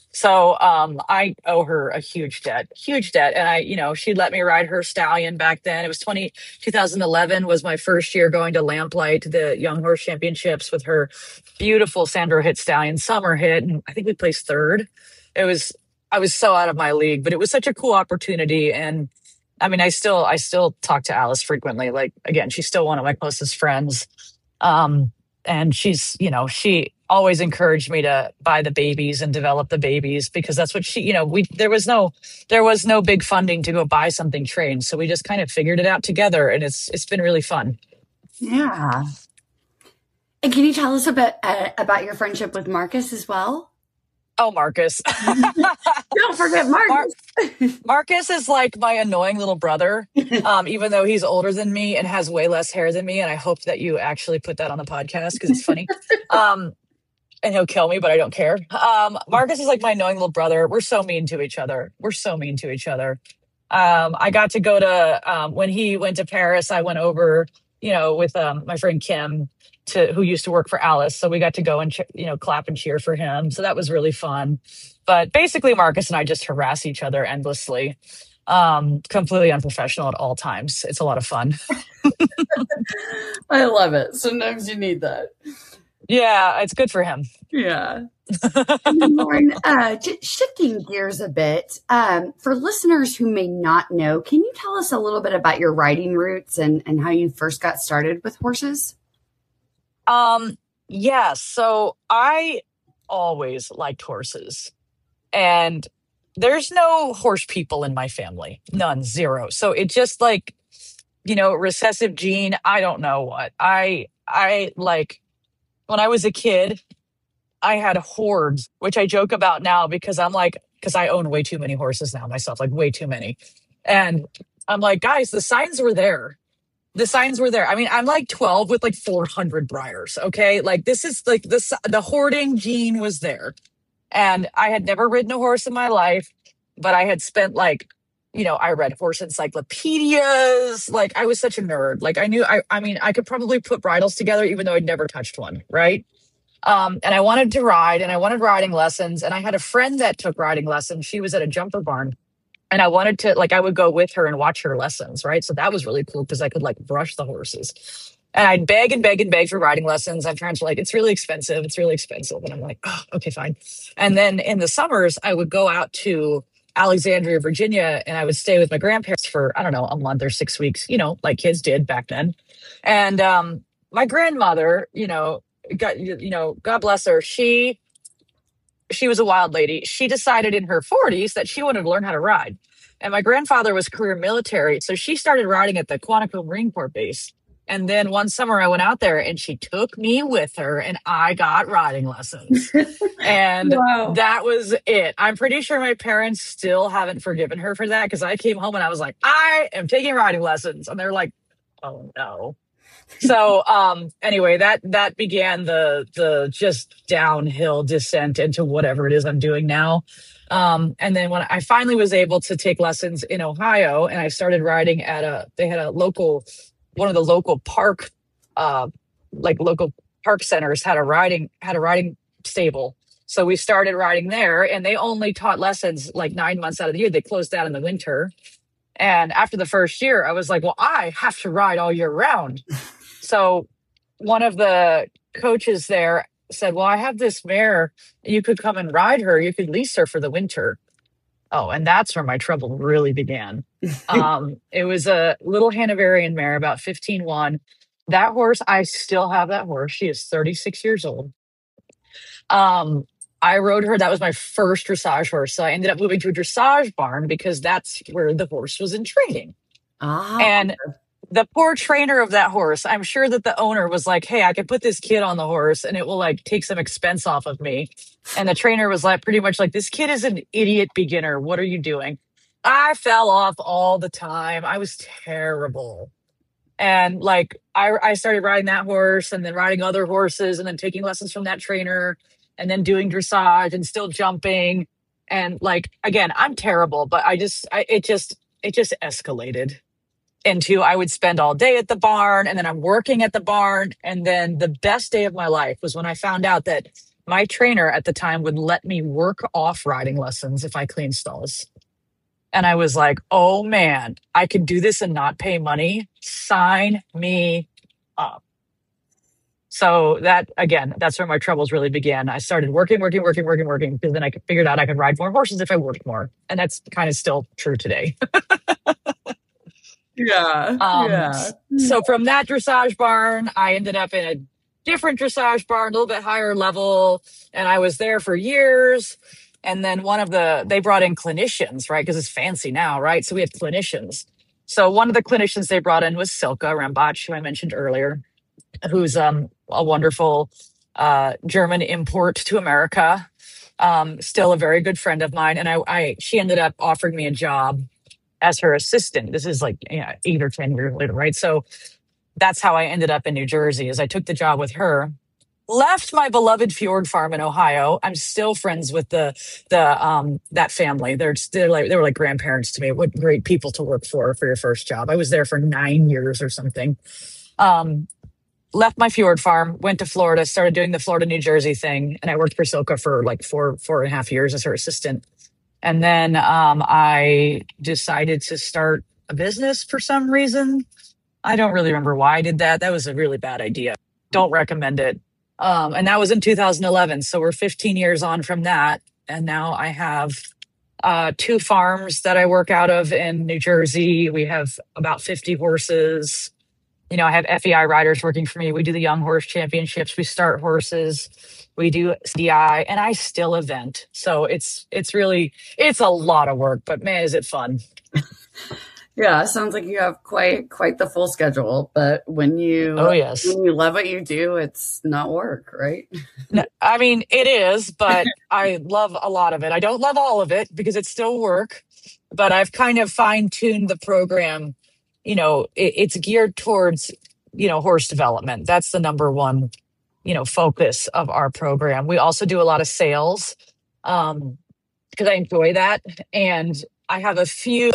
So um, I owe her a huge debt, huge debt. And I, you know, she let me ride her stallion back then. It was twenty, twenty eleven was my first year going to Lamplight, the Young Horse Championships, with her beautiful Sandro Hit stallion, summer hit. And I think we placed third. It was, I was so out of my league, but it was such a cool opportunity. And I mean, I still, I still talk to Alice frequently. Like, again, she's still one of my closest friends. Um, and she's, you know, she always encouraged me to buy the babies and develop the babies because that's what she, you know, we, there was no, there was no big funding to go buy something trained. So we just kind of figured it out together, and it's, it's been really fun. Yeah. And can you tell us a bit uh, about your friendship with Marcus as well? Oh, Marcus. Don't forget Marcus. Mar- Marcus is like my annoying little brother, um, even though he's older than me and has way less hair than me. And I hope that you actually put that on the podcast because it's funny. Um, and he'll kill me, but I don't care. Um, Marcus is like my annoying little brother. We're so mean to each other. We're so mean to each other. Um, I got to go to, um, when he went to Paris, I went over, you know, with um, my friend Kim, to who used to work for Alice. So we got to go and, ch- you know, clap and cheer for him. So that was really fun. But basically, Marcus and I just harass each other endlessly, um, completely unprofessional at all times. It's a lot of fun. I love it. Sometimes you need that. Yeah, it's good for him. Yeah. Lauren, uh, j- shifting gears a bit, um, for listeners who may not know, can you tell us a little bit about your riding roots and, and how you first got started with horses? Um, yeah, so I always liked horses, and there's no horse people in my family, none, zero. So it just like, you know, recessive gene. I don't know what I, I like when I was a kid, I had hordes, which I joke about now because I'm like, because I own way too many horses now myself, like way too many. And I'm like, guys, the signs were there. The signs were there. I mean, I'm like twelve with like four hundred briars. Okay. Like this is like this, the hoarding gene was there. And I had never ridden a horse in my life, but I had spent like, you know, I read horse encyclopedias. Like I was such a nerd. Like I knew, I, I mean, I could probably put bridles together, even though I'd never touched one. Right. Um, and I wanted to ride and I wanted riding lessons. And I had a friend that took riding lessons. She was at a jumper barn. And I wanted to, like, I would go with her and watch her lessons, right? So that was really cool because I could, like, brush the horses. And I'd beg and beg and beg for riding lessons. I'm trying to, like, it's really expensive. It's really expensive. And I'm like, oh, okay, fine. And then in the summers, I would go out to Alexandria, Virginia, and I would stay with my grandparents for, I don't know, a month or six weeks, you know, like kids did back then. And um, my grandmother, you know, got, you know, God bless her, she... she was a wild lady. She decided in her forties that she wanted to learn how to ride. And my grandfather was career military. So she started riding at the Quantico Marine Corps base. And then one summer I went out there and she took me with her and I got riding lessons. And wow. That was it. I'm pretty sure my parents still haven't forgiven her for that because I came home and I was like, I am taking riding lessons. And they're like, oh no. So, um, anyway, that, that began the, the just downhill descent into whatever it is I'm doing now. Um, and then when I finally was able to take lessons in Ohio and I started riding at a, they had a local, one of the local park, uh, like local park centers had a riding, had a riding stable. So we started riding there and they only taught lessons like nine months out of the year. They closed down in the winter. And after the first year, I was like, well, I have to ride all year round. So one of the coaches there said, well, I have this mare. You could come and ride her. You could lease her for the winter. Oh, and that's where my trouble really began. um, it was a little Hanoverian mare, about fifteen one. That horse, I still have that horse. She is thirty-six years old. Um, I rode her. That was my first dressage horse. So I ended up moving to a dressage barn because that's where the horse was in training. Ah. And the poor trainer of that horse, I'm sure that the owner was like, hey, I could put this kid on the horse and it will like take some expense off of me. And the trainer was like, pretty much like, this kid is an idiot beginner. What are you doing? I fell off all the time. I was terrible. And like, I, I started riding that horse and then riding other horses and then taking lessons from that trainer and then doing dressage and still jumping. And like, again, I'm terrible, but I just, I, it just, it just escalated into, I would spend all day at the barn and then I'm working at the barn. And then the best day of my life was when I found out that my trainer at the time would let me work off riding lessons if I cleaned stalls. And I was like, oh man, I could do this and not pay money. Sign me up. So that, again, that's where my troubles really began. I started working, working, working, working, working, because then I figured out I could ride more horses if I worked more. And that's kind of still true today. Yeah, Um, yeah. so from that dressage barn, I ended up in a different dressage barn, a little bit higher level, and I was there for years. And then one of the, they brought in clinicians, right? Because it's fancy now, right? So we had clinicians. So one of the clinicians they brought in was Silke Rambach, who I mentioned earlier, who's um, a wonderful uh, German import to America. Um, still a very good friend of mine. And I, I, she ended up offering me a job as her assistant. This is like, you know, eight or ten years later, right? So that's how I ended up in New Jersey, is I took the job with her, left my beloved Fjord Farm in Ohio. I'm still friends with the the um that family. They're still like, they were like grandparents to me. What great people to work for for your first job. I was there for nine years or something. Um, left my Fjord Farm, went to Florida, started doing the Florida New Jersey thing, and I worked for Silke for like four four and a half years as her assistant. And then um, I decided to start a business for some reason. I don't really remember why I did that. That was a really bad idea. Don't recommend it. Um, and that was in two thousand eleven. So we're fifteen years on from that. And now I have uh, two farms that I work out of in New Jersey. We have about fifty horses. You know, I have F E I riders working for me. We do the Young Horse Championships. We start horses. We do C D I, and I still event. So it's it's really, it's a lot of work, but man, is it fun. Yeah, sounds like you have quite quite the full schedule. But when you oh yes, when you love what you do, it's not work, right? No, I mean, it is, but I love a lot of it. I don't love all of it because it's still work, but I've kind of fine-tuned the program. You know, it, it's geared towards, you know, horse development. That's the number one, you know, focus of our program. We also do a lot of sales um, because I enjoy that. And I have a few,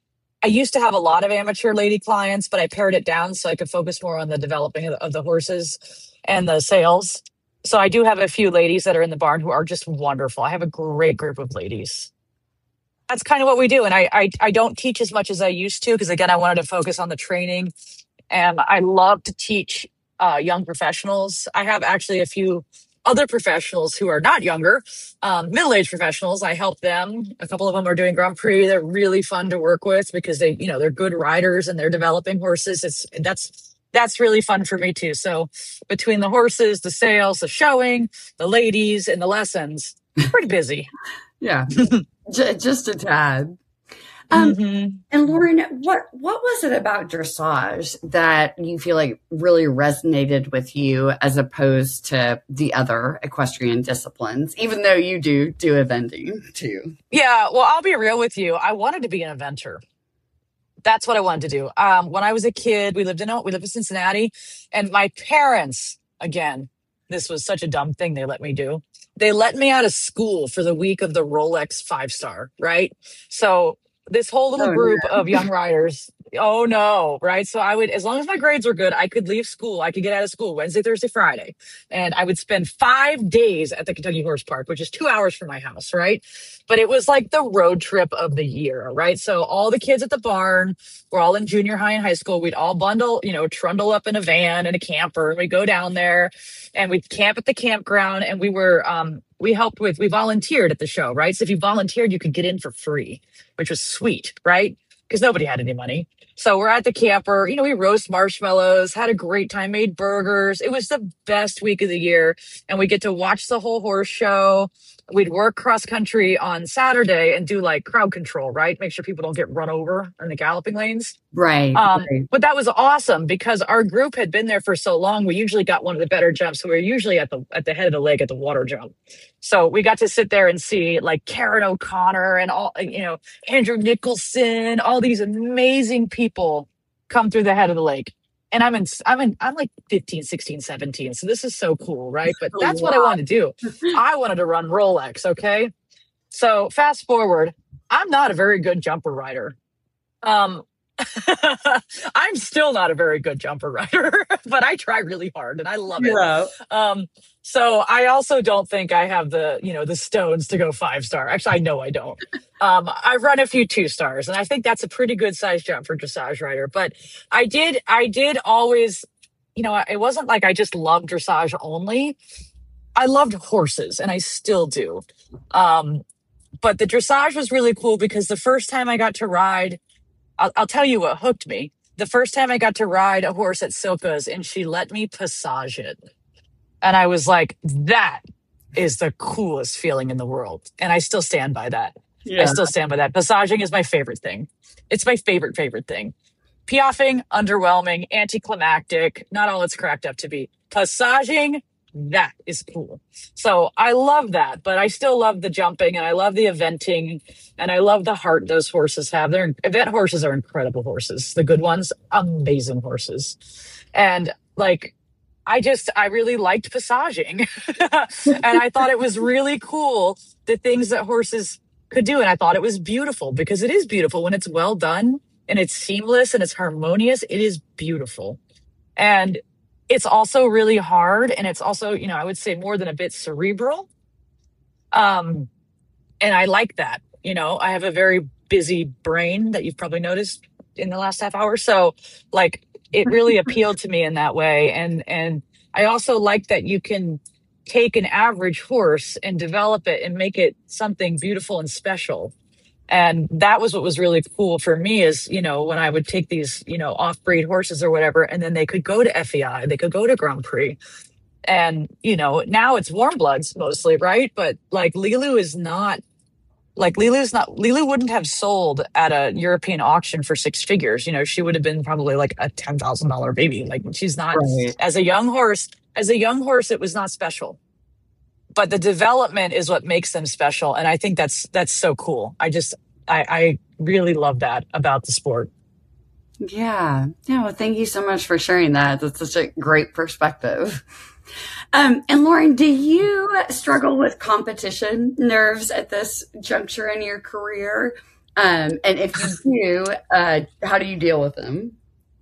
I used to have a lot of amateur lady clients, but I pared it down so I could focus more on the developing of the, of the horses and the sales. So I do have a few ladies that are in the barn who are just wonderful. I have a great group of ladies. That's kind of what we do. And I, I, I don't teach as much as I used to because, again, I wanted to focus on the training. And I love to teach uh, young professionals. I have actually a few other professionals who are not younger, um, middle-aged professionals. I help them. A couple of them are doing Grand Prix. They're really fun to work with because they, you know, they're good riders and they're developing horses. It's that's that's really fun for me too. So between the horses, the sales, the showing, the ladies, and the lessons, pretty busy. Yeah. J- just a tad. Um, mm-hmm. And Lauren, what what was it about dressage that you feel like really resonated with you as opposed to the other equestrian disciplines, even though you do do eventing too? Yeah, well, I'll be real with you. I wanted to be an eventer. That's what I wanted to do. Um, when I was a kid, we lived in we lived in Cincinnati, and my parents, again, this was such a dumb thing they let me do. They let me out of school for the week of the Rolex five star, right? So this whole little Oh, group no. of young riders, oh no, right? So I would, as long as my grades were good, I could leave school. I could get out of school Wednesday, Thursday, Friday. And I would spend five days at the Kentucky Horse Park, which is two hours from my house, right? But it was like the road trip of the year, right? So all the kids at the barn were all in junior high and high school. We'd all bundle, you know, trundle up in a van and a camper. And we'd go down there and we'd camp at the campground. And we were, um, we helped with, we volunteered at the show, right? So if you volunteered, you could get in for free, which was sweet, right? Because nobody had any money. So we're at the camper, you know, we roast marshmallows, had a great time, made burgers. It was the best week of the year. And we get to watch the whole horse show. We'd work cross country on Saturday and do like crowd control, right? Make sure people don't get run over in the galloping lanes. Right, Um, right. but that was awesome because our group had been there for so long. We usually got one of the better jumps. So we were usually at the at the head of the leg at the water jump. So we got to sit there and see like Karen O'Connor and all, you know, Andrew Nicholson, all these amazing people come through the head of the lake. And I'm in, I'm in, I'm like fifteen, sixteen, seventeen. So this is so cool, right? But that's what I wanted to do. I wanted to run Rolex. Okay. So fast forward, I'm not a very good jumper rider. Um, I'm still not a very good jumper rider, but I try really hard and I love it. Yeah. Um, so I also don't think I have the, you know, the stones to go five star. Actually, I know I don't. Um, I've run a few two stars and I think that's a pretty good size jump for dressage rider, but I did, I did always, you know, it wasn't like I just loved dressage only. I loved horses and I still do. Um, but the dressage was really cool because the first time I got to ride, I'll, I'll tell you what hooked me. The first time I got to ride a horse at Silka's and she let me passage it. And I was like, that is the coolest feeling in the world. And I still stand by that. Yeah. I still stand by that. Passaging is my favorite thing. It's my favorite, favorite thing. Piaffing, underwhelming, anticlimactic, not all it's cracked up to be. Passaging, that is cool. So I love that, but I still love the jumping and I love the eventing and I love the heart those horses have. Their event horses are incredible horses. The good ones, amazing horses. And like, I just, I really liked passaging and I thought it was really cool, the things that horses could do. And I thought it was beautiful because it is beautiful when it's well done and it's seamless and it's harmonious. It is beautiful. And it's also really hard. And it's also, you know, I would say more than a bit cerebral. Um, and I like that, you know, I have a very busy brain that you've probably noticed in the last half hour. So like, it really appealed to me in that way. And, and I also like that you can take an average horse and develop it and make it something beautiful and special. And that was what was really cool for me is, you know, when I would take these, you know, off-breed horses or whatever, and then they could go to F E I, they could go to Grand Prix. And, you know, now it's warm bloods mostly, right? But like Lilu is not, like Lilu's not, Lilu wouldn't have sold at a European auction for six figures. You know, she would have been probably like a ten thousand dollars baby. Like she's not, right. as a young horse, as a young horse, it was not special. But the development is what makes them special. And I think that's, that's so cool. I just, I, I really love that about the sport. Yeah. Yeah. Well, thank you so much for sharing that. That's such a great perspective. Um, and Lauren, do you struggle with competition nerves at this juncture in your career? Um, and if you do, uh, how do you deal with them?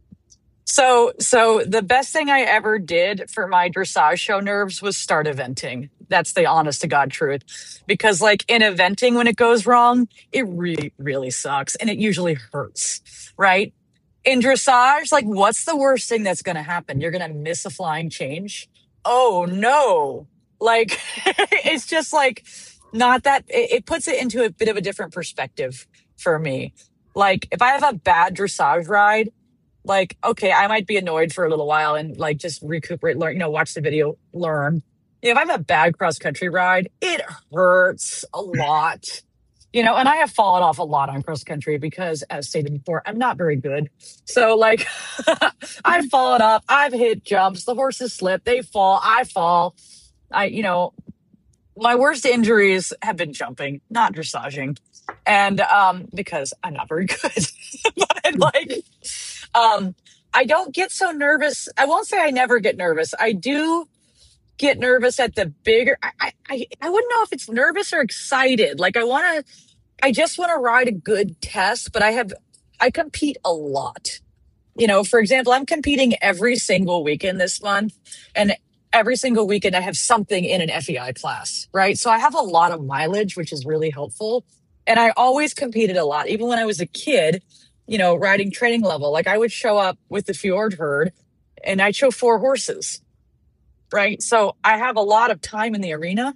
So, so the best thing I ever did for my dressage show nerves was start eventing. That's the honest to God truth. Because like in eventing, when it goes wrong, it really, really sucks. And it usually hurts, right? In dressage, like what's the worst thing that's going to happen? You're going to miss a flying change. Oh no. Like, it's just like not that it, it puts it into a bit of a different perspective for me. Like if I have a bad dressage ride, like, okay, I might be annoyed for a little while and like just recuperate, learn, you know, watch the video, learn. If I have a bad cross country ride, it hurts a lot, you know, and I have fallen off a lot on cross country because as stated before, I'm not very good. So like I've fallen off, I've hit jumps, the horses slip, they fall, I fall. I, you know, my worst injuries have been jumping, not dressaging. And, um, because I'm not very good, but like, um, I don't get so nervous. I won't say I never get nervous. I do get nervous at the bigger, I, I, I wouldn't know if it's nervous or excited. Like I want to, I just want to ride a good test, but I have, I compete a lot. You know, for example, I'm competing every single weekend this month and every single weekend I have something in an F E I class, right? So I have a lot of mileage, which is really helpful. And I always competed a lot. Even when I was a kid, you know, riding training level, like I would show up with the Fjord herd and I'd show four horses, right? So I have a lot of time in the arena.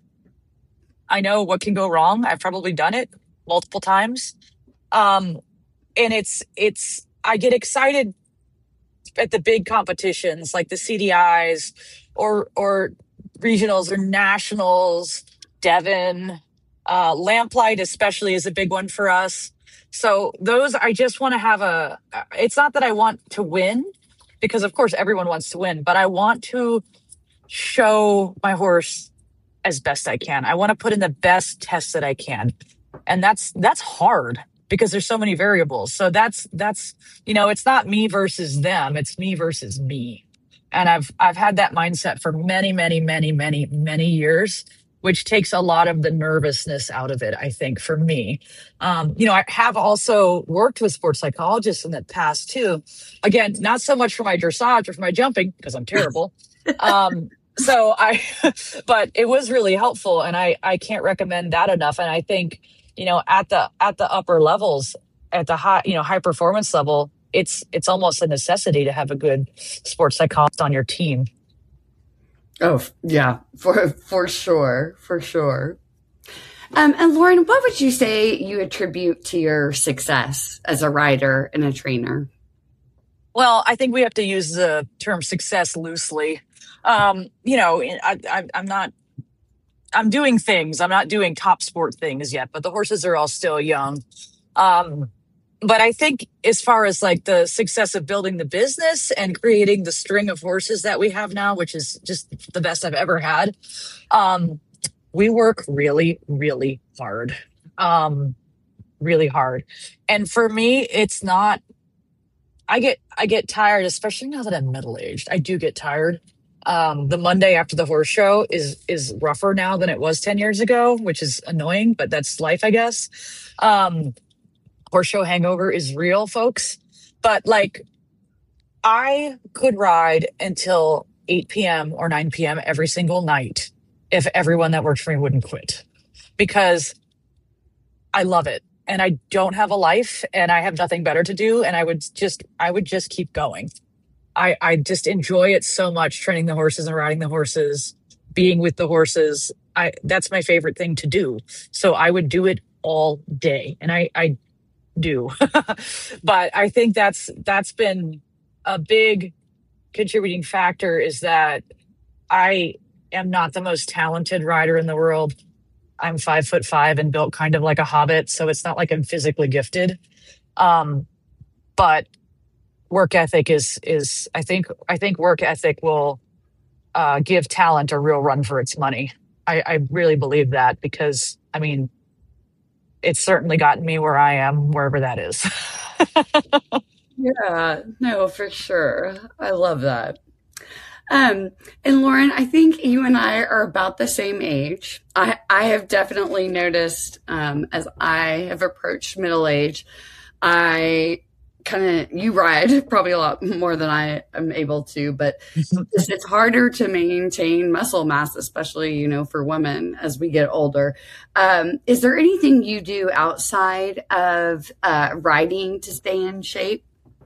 I know what can go wrong. I've probably done it multiple times. Um, and it's, it's, I get excited at the big competitions like the C D Is or, or regionals or nationals, Devon, uh, Lamplight especially is a big one for us. So those, I just want to have a, it's not that I want to win because of course everyone wants to win, but I want to show my horse as best I can. I want to put in the best test that I can. And that's, that's hard because there's so many variables. So that's, that's, you know, it's not me versus them. It's me versus me. And I've, I've had that mindset for many, many, many, many, many years, which takes a lot of the nervousness out of it, I think, for me. Um, you know, I have also worked with sports psychologists in the past too. Again, not so much for my dressage or for my jumping because I'm terrible. um, so I, but it was really helpful and I, I can't recommend that enough. And I think, you know, at the, at the upper levels, at the high, you know, high performance level, it's, it's almost a necessity to have a good sports psychologist on your team. Oh, yeah, for, for sure. For sure. Um, and Lauren, what would you say you attribute to your success as a rider and a trainer? Well, I think we have to use the term success loosely. Um, you know, I, I, I'm not, I'm doing things. I'm not doing top sport things yet, but the horses are all still young. Um, but I think as far as like the success of building the business and creating the string of horses that we have now, which is just the best I've ever had, um, we work really, really hard, um, really hard. And for me, it's not, I get, I get tired, especially now that I'm middle-aged. I do get tired. Um, the Monday after the horse show is, is rougher now than it was ten years ago, which is annoying, but that's life, I guess. Um, horse show hangover is real, folks. But like, I could ride until eight p.m. or nine p.m. every single night if everyone that worked for me wouldn't quit, because I love it and I don't have a life and I have nothing better to do. And I would just, I would just keep going. I, I just enjoy it so much, training the horses and riding the horses, being with the horses. I, that's my favorite thing to do. So I would do it all day, and I, I do. But I think that's, that's been a big contributing factor, is that I am not the most talented rider in the world. I'm five foot five and built kind of like a hobbit. So it's not like I'm physically gifted. Um, but work ethic is, is, I think, I think work ethic will uh, give talent a real run for its money. I, I really believe that, because I mean, it's certainly gotten me where I am, wherever that is. Yeah, no, for sure. I love that. Um, and Lauren, I think you and I are about the same age. I, I have definitely noticed, um, as I have approached middle age, I kind of, you ride probably a lot more than I am able to, but it's, it's harder to maintain muscle mass, especially, you know, for women as we get older. Um, is there anything you do outside of uh, riding to stay in shape?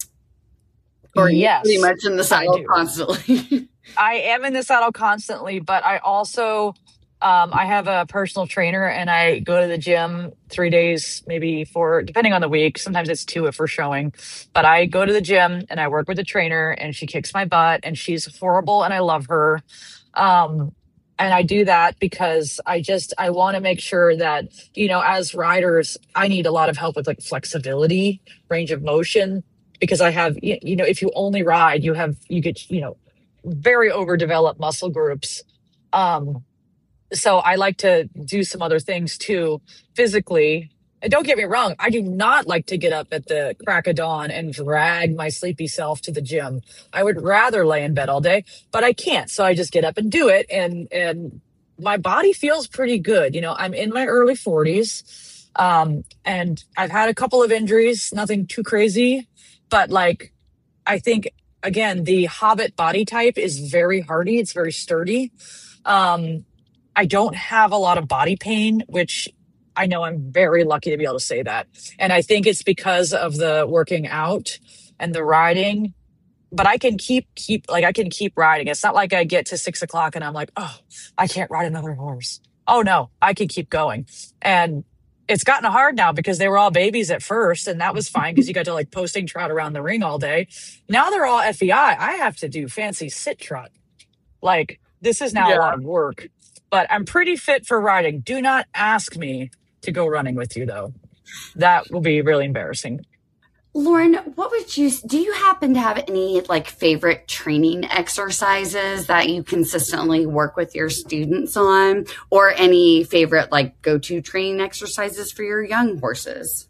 Or yes, pretty much in the saddle constantly? I am in the saddle constantly, but I also, um, I have a personal trainer, and I go to the gym three days, maybe four, depending on the week. Sometimes it's two if we're showing, but I go to the gym and I work with a trainer, and she kicks my butt, and she's horrible and I love her. Um, and I do that because I just, I want to make sure that, you know, as riders, I need a lot of help with like flexibility, range of motion, because I have, you know, if you only ride, you have, you get, you know, very overdeveloped muscle groups. Um, so I like to do some other things too, physically. And don't get me wrong, I do not like to get up at the crack of dawn and drag my sleepy self to the gym. I would rather lay in bed all day, but I can't. So I just get up and do it. And, and my body feels pretty good. You know, I'm in my early forties, um, and I've had a couple of injuries, nothing too crazy. But like, I think, again, the hobbit body type is very hardy. It's very sturdy. Um, I don't have a lot of body pain, which I know I'm very lucky to be able to say that. And I think it's because of the working out and the riding. But I can keep, keep, like I can keep riding. It's not like I get to six o'clock and I'm like, oh, I can't ride another horse. Oh no, I can keep going. And it's gotten hard now because they were all babies at first, and that was fine because you got to like posting trot around the ring all day. Now they're all F E I. I have to do fancy sit trot. Like, this is now yeah. a lot of work, but I'm pretty fit for riding. Do not ask me to go running with you though. That will be really embarrassing. Lauren, what would you, do you happen to have any like favorite training exercises that you consistently work with your students on, or any favorite like go-to training exercises for your young horses?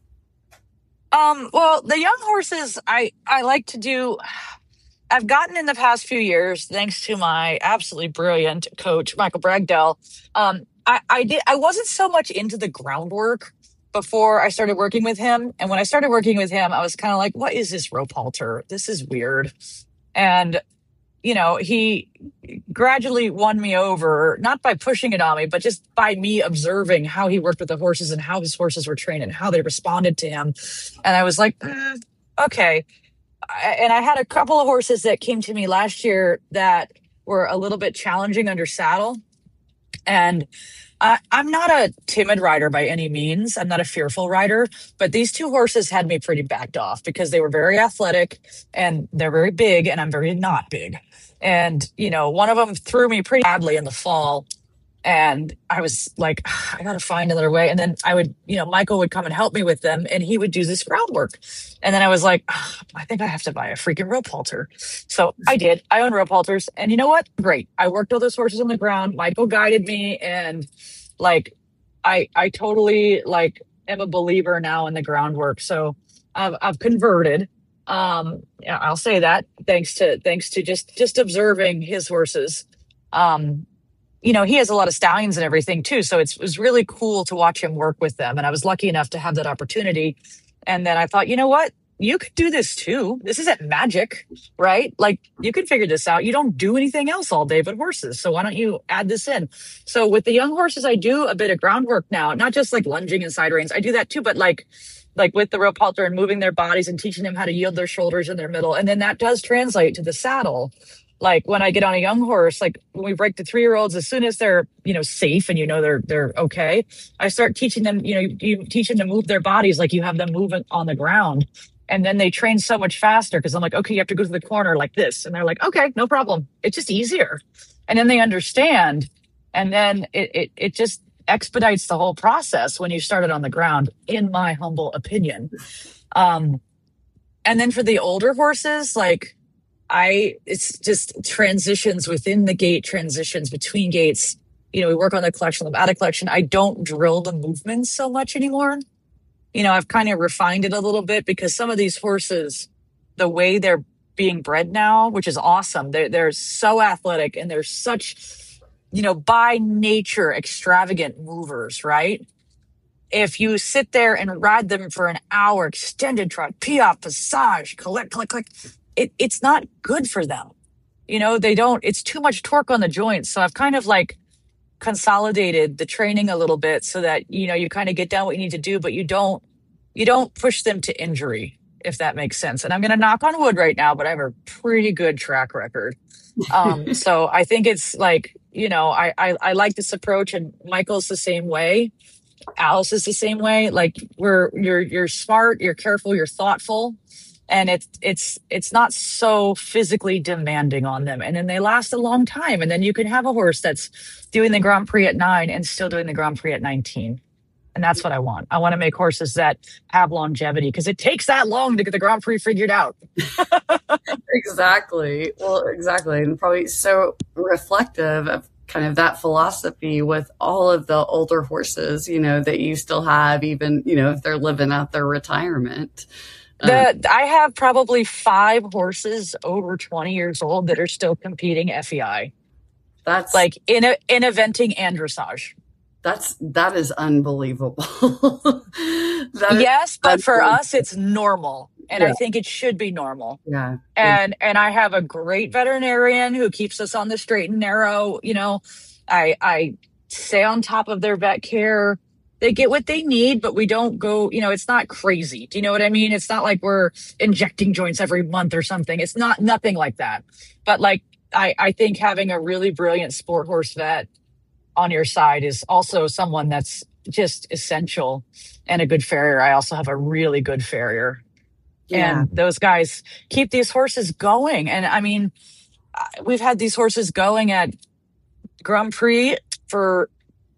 Um, well, the young horses, I, I like to do, I've gotten in the past few years, thanks to my absolutely brilliant coach, Michael Bragdell. Um, I, I did, I wasn't so much into the groundwork before I started working with him. And when I started working with him, I was kind of like, what is this rope halter? This is weird. And, you know, he gradually won me over, not by pushing it on me, but just by me observing how he worked with the horses and how his horses were trained and how they responded to him. And I was like, mm, okay. And I had a couple of horses that came to me last year that were a little bit challenging under saddle. And I, I'm not a timid rider by any means. I'm not a fearful rider, but these two horses had me pretty backed off because they were very athletic and they're very big, and I'm very not big. And, you know, one of them threw me pretty badly in the fall. And I was like, I got to find another way. And then I would, you know, Michael would come and help me with them, and he would do this groundwork. And then I was like, oh, I think I have to buy a freaking rope halter. So I did. I own rope halters. And you know what? Great. I worked all those horses on the ground. Michael guided me. And like, I, I totally like am a believer now in the groundwork. So I've, I've converted. Um, yeah, I'll say that thanks to, thanks to just, just observing his horses. Um, you know, he has a lot of stallions and everything too. So it's, it was really cool to watch him work with them. And I was lucky enough to have that opportunity. And then I thought, you know what? You could do this too. This isn't magic, right? Like you could figure this out. You don't do anything else all day but horses. So why don't you add this in? So with the young horses, I do a bit of groundwork now, not just like lunging and side reins. I do that too, but like, like with the rope halter and moving their bodies and teaching them how to yield their shoulders in their middle. And then that does translate to the saddle. Like when I get on a young horse, like when we break the three-year-olds, as soon as they're, you know, safe and you know they're they're okay, I start teaching them, you know, you, you teach them to move their bodies like you have them move on the ground. And then they train so much faster because I'm like, okay, you have to go to the corner like this. And they're like, okay, no problem. It's just easier. And then they understand. And then it it, it just expedites the whole process when you start it on the ground, in my humble opinion. Um, and then for the older horses, like, I, it's just transitions within the gait, transitions between gaits. You know, we work on the collection, the out of collection. I don't drill the movements so much anymore. You know, I've kind of refined it a little bit because some of these horses, the way they're being bred now, which is awesome. They're, they're so athletic and they're such, you know, by nature, extravagant movers, right? If you sit there and ride them for an hour, extended trot, piaffe, passage, collect, click, click, It, it's not good for them. You know, they don't, it's too much torque on the joints. So I've kind of like consolidated the training a little bit so that, you know, you kind of get down what you need to do, but you don't, you don't push them to injury, if that makes sense. And I'm going to knock on wood right now, but I have a pretty good track record. Um, so I think it's like, you know, I, I, I like this approach, and Michael's the same way. Alice is the same way. Like we're, you're, you're smart, you're careful, you're thoughtful. And it's, it's, it's not so physically demanding on them. And then they last a long time. And then you can have a horse that's doing the Grand Prix at nine and still doing the Grand Prix at nineteen. And that's what I want. I want to make horses that have longevity, because it takes that long to get the Grand Prix figured out. Exactly. Well, exactly. And probably so reflective of kind of that philosophy with all of the older horses, you know, that you still have, even, you know, if they're living out their retirement. The, I have probably five horses over twenty years old that are still competing F E I. That's like in a, in eventing and dressage. That's, that is unbelievable. that yes, is but for us, it's normal. And yeah. I think it should be normal. Yeah. And, yeah. and I have a great veterinarian who keeps us on the straight and narrow. You know, I, I stay on top of their vet care. They get what they need, but we don't go, you know, it's not crazy. Do you know what I mean? It's not like we're injecting joints every month or something. It's not nothing like that. But like, I, I think having a really brilliant sport horse vet on your side is also someone that's just essential, and a good farrier. I also have a really good farrier. Yeah. And those guys keep these horses going. And I mean, we've had these horses going at Grand Prix for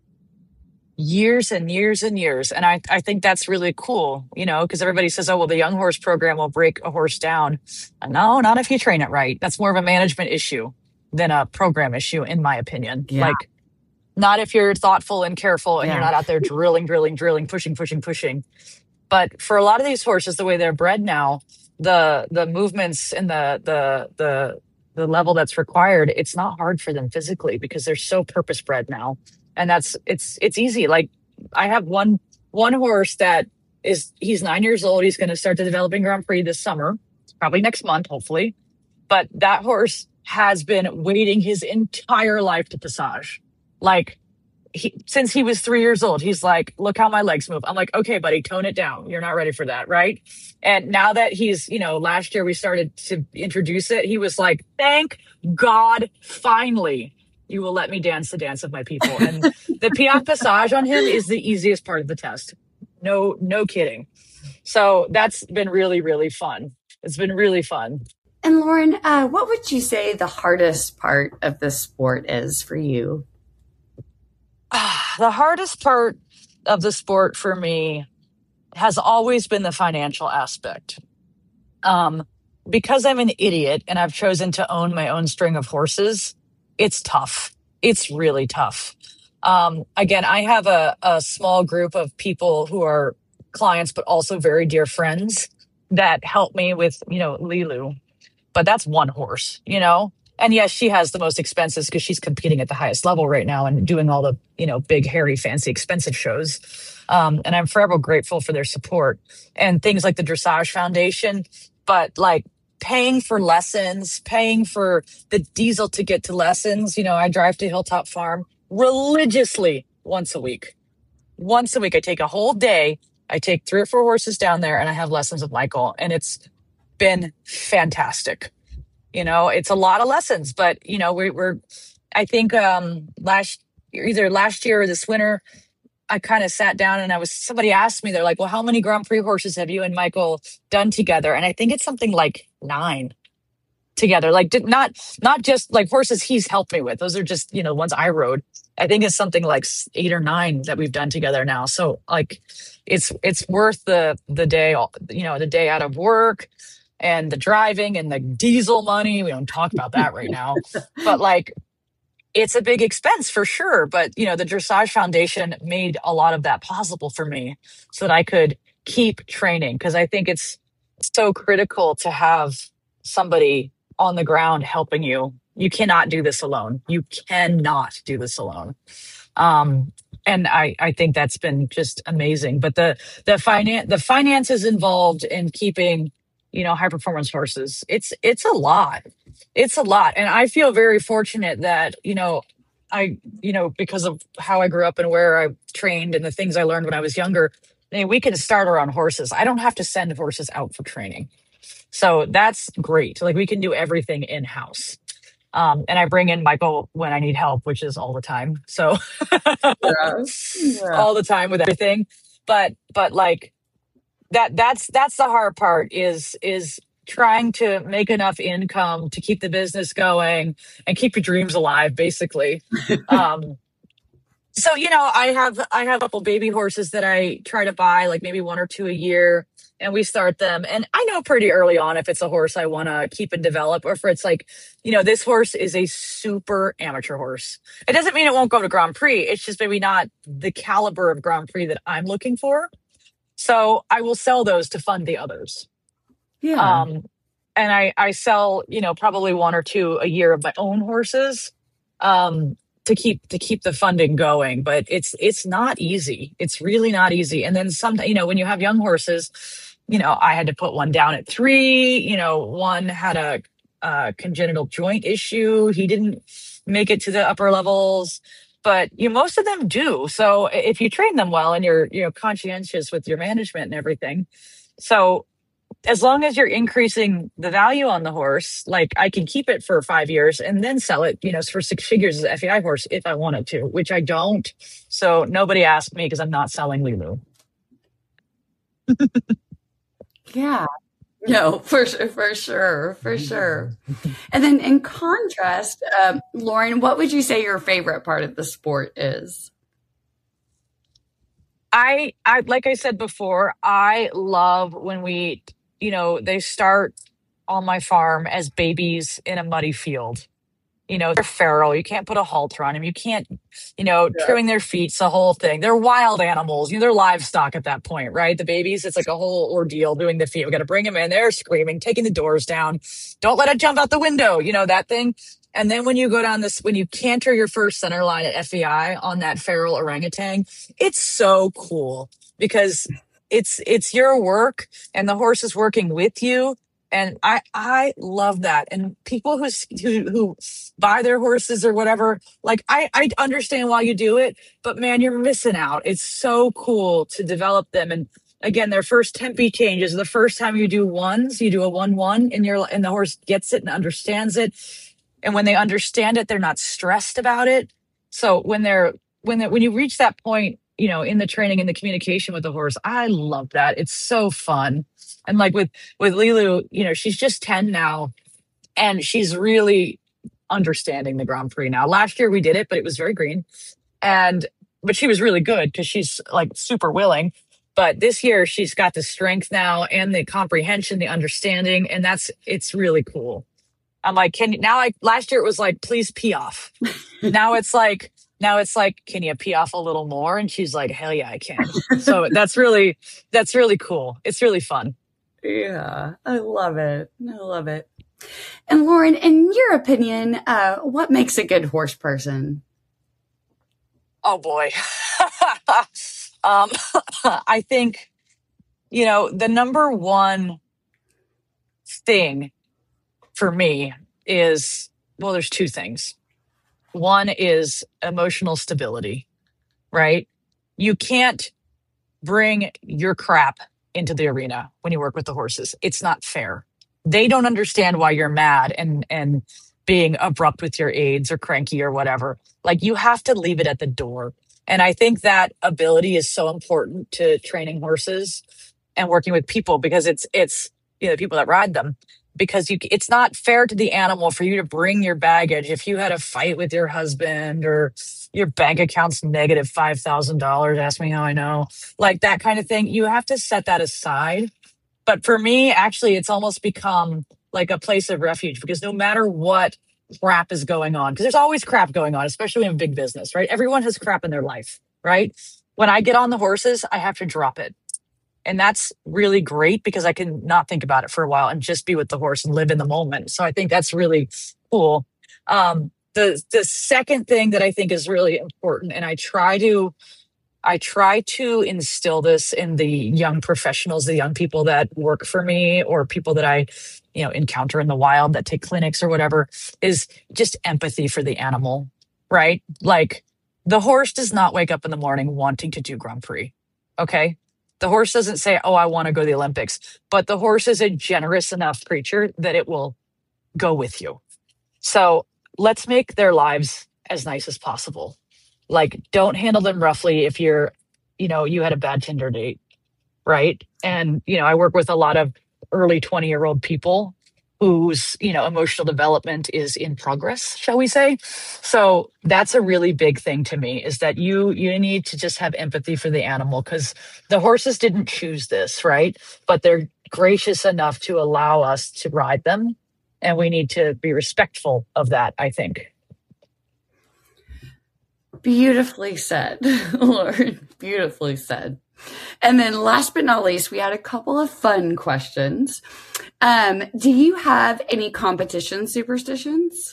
years and years and years. And I, I think that's really cool, you know, because everybody says, oh, well, the young horse program will break a horse down. No, not if you train it right. That's more of a management issue than a program issue, in my opinion. Yeah. Like, not if you're thoughtful and careful and yeah. you're not out there drilling, drilling, drilling, pushing, pushing, pushing. But for a lot of these horses, the way they're bred now, the the movements and the the the the level that's required, it's not hard for them physically because they're so purpose bred now. And that's it's it's easy. Like I have one one horse that is he's nine years old. He's going to start the developing Grand Prix this summer, probably next month, hopefully. But that horse has been waiting his entire life to passage. Like he, since he was three years old, he's like, look how my legs move. I'm like, okay, buddy, tone it down. You're not ready for that, right? And now that he's, you know, last year we started to introduce it, he was like, thank God, finally. you will let me dance the dance of my people. And the Piaffe Passage on him is the easiest part of the test. No, no kidding. So that's been really, really fun. It's been really fun. And Lauren, uh, what would you say the hardest part of the sport is for you? The hardest part of the sport for me has always been the financial aspect. Um, because I'm an idiot and I've chosen to own my own string of horses, it's tough. It's really tough. Um, again, I have a, a small group of people who are clients, but also very dear friends that help me with, you know, Lilu. But that's one horse, you know? And yes, she has the most expenses because she's competing at the highest level right now and doing all the, you know, big, hairy, fancy, expensive shows. Um, and I'm forever grateful for their support and things like the Dressage Foundation. But like paying for lessons, paying for the diesel to get to lessons. You know, I drive to Hilltop Farm religiously once a week. Once a week, I take a whole day. I take three or four horses down there and I have lessons with Michael. And it's been fantastic. You know, it's a lot of lessons, but you know, we, we're, I think, um, last either last year or this winter, I kind of sat down and I was, somebody asked me, they're like, well, how many Grand Prix horses have you and Michael done together? And I think it's something like nine together, like did not, not just like horses he's helped me with. Those are just, you know, ones I rode. I think it's something like eight or nine that we've done together now. So like, it's, it's worth the, the day, you know, the day out of work, and the driving and the diesel money. We don't talk about that right now, but like, it's a big expense for sure. But, you know, the Dressage Foundation made a lot of that possible for me so that I could keep training. Cause I think it's so critical to have somebody on the ground helping you. You cannot do this alone. You cannot do this alone. Um, and I, I think that's been just amazing. But the, the finan- the finances involved in keeping, you know, high performance horses, it's, it's a lot. It's a lot. And I feel very fortunate that, you know, I, you know, because of how I grew up and where I trained and the things I learned when I was younger, I mean, we can start our own horses. I don't have to send horses out for training. So that's great. Like we can do everything in house. Um, and I bring in Michael when I need help, which is all the time. So Yeah. Yeah. all the time with everything. But, but like, That that's that's the hard part is is trying to make enough income to keep the business going and keep your dreams alive, basically. um, so you know, I have I have a couple baby horses that I try to buy, like maybe one or two a year, and we start them. And I know pretty early on if it's a horse I want to keep and develop, or if it's like, you know, this horse is a super amateur horse. It doesn't mean it won't go to Grand Prix. It's just maybe not the caliber of Grand Prix that I'm looking for. So I will sell those to fund the others. Yeah. Um, and I, I sell, you know, probably one or two a year of my own horses, um, to keep, to keep the funding going. But it's, it's not easy. It's really not easy. And then some, you know, when you have young horses, you know, I had to put one down at three, you know, one had a, a congenital joint issue. He didn't make it to the upper levels. But you know, most of them do. So if you train them well and you're, you know, conscientious with your management and everything. So as long as you're increasing the value on the horse, like I can keep it for five years and then sell it, you know, for six figures as an F E I horse if I wanted to, which I don't. So nobody asked me because I'm not selling Lilu. Yeah. No, for sure, for sure, for sure. And then in contrast, um, Lauren, what would you say your favorite part of the sport is? I, I, like I said before, I love when we, you know, they start on my farm as babies in a muddy field. You know, they're feral. You can't put a halter on them. You can't, you know, Yeah. trimming their feet's the whole thing. They're wild animals. You know, they're livestock at that point, right? The babies, it's like a whole ordeal doing the feet. We got to bring them in. They're screaming, taking the doors down. Don't let it jump out the window. You know, that thing. And then when you go down this, when you canter your first center line at F E I on that feral orangutan, it's so cool because it's, it's your work and the horse is working with you. And I, I love that. And people who, who, who buy their horses or whatever, like I, I understand why you do it, but man, you're missing out. It's so cool to develop them. And again, their first tempi changes. The first time you do ones, you do a one, one and you're, and the horse gets it and understands it. And when they understand it, they're not stressed about it. So when they're, when they when you reach that point, you know, in the training and the communication with the horse, I love that. It's so fun. And like with, with Lilu, you know, she's just ten now and she's really understanding the Grand Prix now. Last year we did it, but it was very green. And, but she was really good because she's like super willing. But this year she's got the strength now and the comprehension, the understanding. And that's, it's really cool. I'm like, can you now, like last year it was like, please pee off. Now it's like, now it's like, can you pee off a little more? And she's like, hell yeah, I can. So that's really, that's really cool. It's really fun. Yeah, I love it. I love it. And Lauren, in your opinion, uh, what makes a good horse person? Oh boy. um, I think, you know, the number one thing for me is, well, there's two things. One is emotional stability, right? You can't bring your crap into the arena when you work with the horses. It's not fair. They don't understand why you're mad and, and being abrupt with your aids or cranky or whatever. Like you have to leave it at the door. And I think that ability is so important to training horses and working with people because it's, it's, you know, the people that ride them. Because you, it's not fair to the animal for you to bring your baggage. If you had a fight with your husband or your bank account's negative five thousand dollars, ask me how I know, like that kind of thing, you have to set that aside. But for me, actually, it's almost become like a place of refuge because no matter what crap is going on, because there's always crap going on, especially in big business, right? Everyone has crap in their life, right? When I get on the horses, I have to drop it. And that's really great because I can not think about it for a while and just be with the horse and live in the moment. So I think that's really cool. Um, the the second thing that I think is really important, and I try to I try to instill this in the young professionals, the young people that work for me or people that I, you know, encounter in the wild that take clinics or whatever, is just empathy for the animal, right? Like the horse does not wake up in the morning wanting to do Grand Prix. Okay. The horse doesn't say, oh, I want to go to the Olympics, but the horse is a generous enough creature that it will go with you. So let's make their lives as nice as possible. Like, don't handle them roughly if you're, you know, you had a bad Tinder date, right? And, you know, I work with a lot of early twenty year old people whose, you know, emotional development is in progress, shall we say. So that's a really big thing to me is that you, you need to just have empathy for the animal because the horses didn't choose this, right? But they're gracious enough to allow us to ride them. And we need to be respectful of that, I think. Beautifully said, Lauren. Beautifully said. And then last but not least, we had a couple of fun questions. Um, do you have any competition superstitions?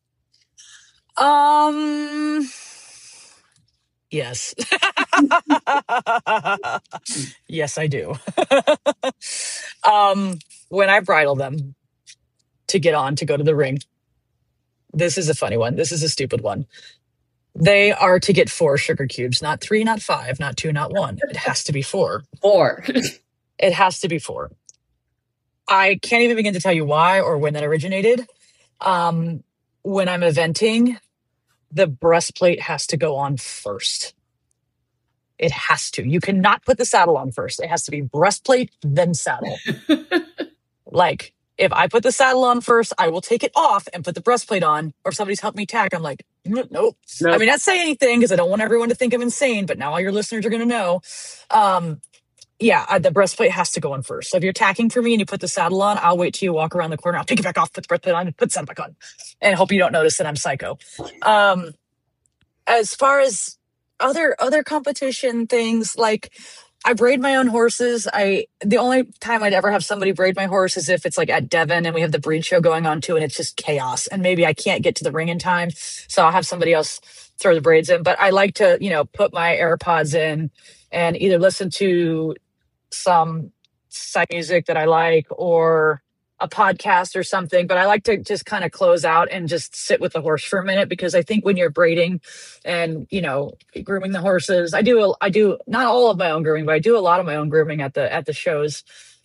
Um, yes. Yes, I do. um, when I bridle them to get on to go to the ring, this is a funny one. This is a stupid one. They are to get four sugar cubes, not three, not five, not two, not one. It has to be four. Four. It has to be four. I can't even begin to tell you why or when that originated. Um, when I'm eventing, the breastplate has to go on first. It has to. You cannot put the saddle on first. It has to be breastplate, then saddle. Like, if I put the saddle on first, I will take it off and put the breastplate on. Or if somebody's helped me tack, I'm like, nope. nope. I mean, not say anything because I don't want everyone to think I'm insane, but now all your listeners are going to know. Um, yeah, I, the breastplate has to go on first. So if you're tacking for me and you put the saddle on, I'll wait till you walk around the corner. I'll take it back off, put the breastplate on, and put the saddle back on. And hope you don't notice that I'm psycho. Um, as far as other other competition things, like I braid my own horses. I the only time I'd ever have somebody braid my horse is if it's like at Devon and we have the breed show going on too, and it's just chaos. And maybe I can't get to the ring in time, so I'll have somebody else throw the braids in. But I like to, you know, put my AirPods in and either listen to some side music that I like or a podcast or something. But I like to just kind of close out and just sit with the horse for a minute, because I think when you're braiding and, you know, grooming the horses, I do, I do not all of my own grooming, but I do a lot of my own grooming at the, at the shows.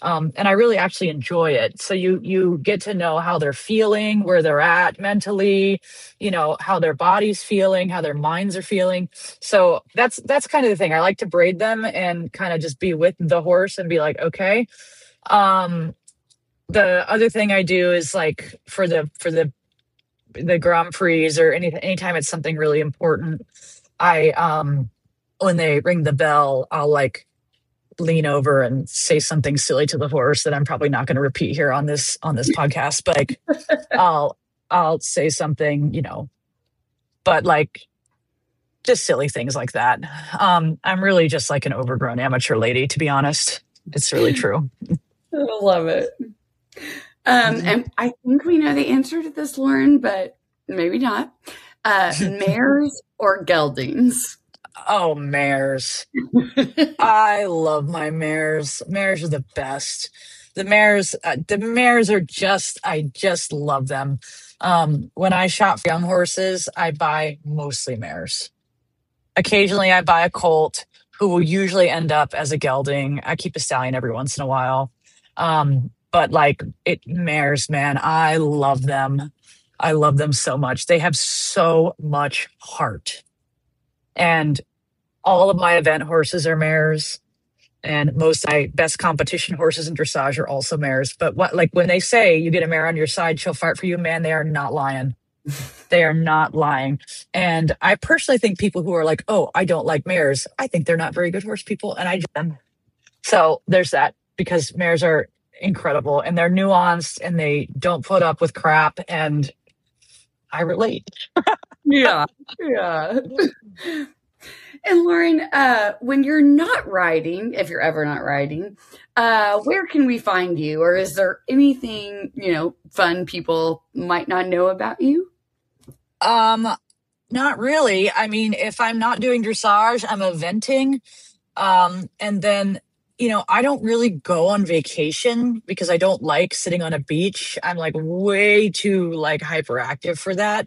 Um, and I really actually enjoy it. So you you get to know how they're feeling, where they're at mentally, you know, how their body's feeling, how their minds are feeling. So that's that's kind of the thing. I like to braid them and kind of just be with the horse and be like, okay. Um, the other thing I do is like for the for the the Grand Prix or any anytime it's something really important, I um when they ring the bell, I'll like lean over and say something silly to the horse that I'm probably not going to repeat here on this on this podcast, but like I'll I'll say something, you know, but like just silly things like that. Um, I'm really just like an overgrown amateur lady, to be honest. It's really true. I love it. Um, and I think we know the answer to this, Lauren, but maybe not. Uh, mares or geldings? Oh, mares. I love my mares. Mares are the best. The mares, uh, the mares are just, I just love them. Um, when I shop for young horses, I buy mostly mares. Occasionally I buy a colt who will usually end up as a gelding. I keep a stallion every once in a while. Um, but like it mares, man, I love them. I love them so much. They have so much heart. And all of my event horses are mares, and most of my best competition horses in dressage are also mares. But what, like when they say you get a mare on your side, she'll fight for you, man, they are not lying. They are not lying. And I personally think people who are like, oh, I don't like mares, I think they're not very good horse people, and I judge them. So there's that, because mares are incredible and they're nuanced and they don't put up with crap, and I relate. Yeah, yeah. And Lauren, uh, when you're not riding, if you're ever not riding, uh, where can we find you? Or is there anything, you know, fun people might not know about you? Um, not really. I mean, if I'm not doing dressage, I'm eventing. Um, and then, you know, I don't really go on vacation because I don't like sitting on a beach. I'm like way too like hyperactive for that.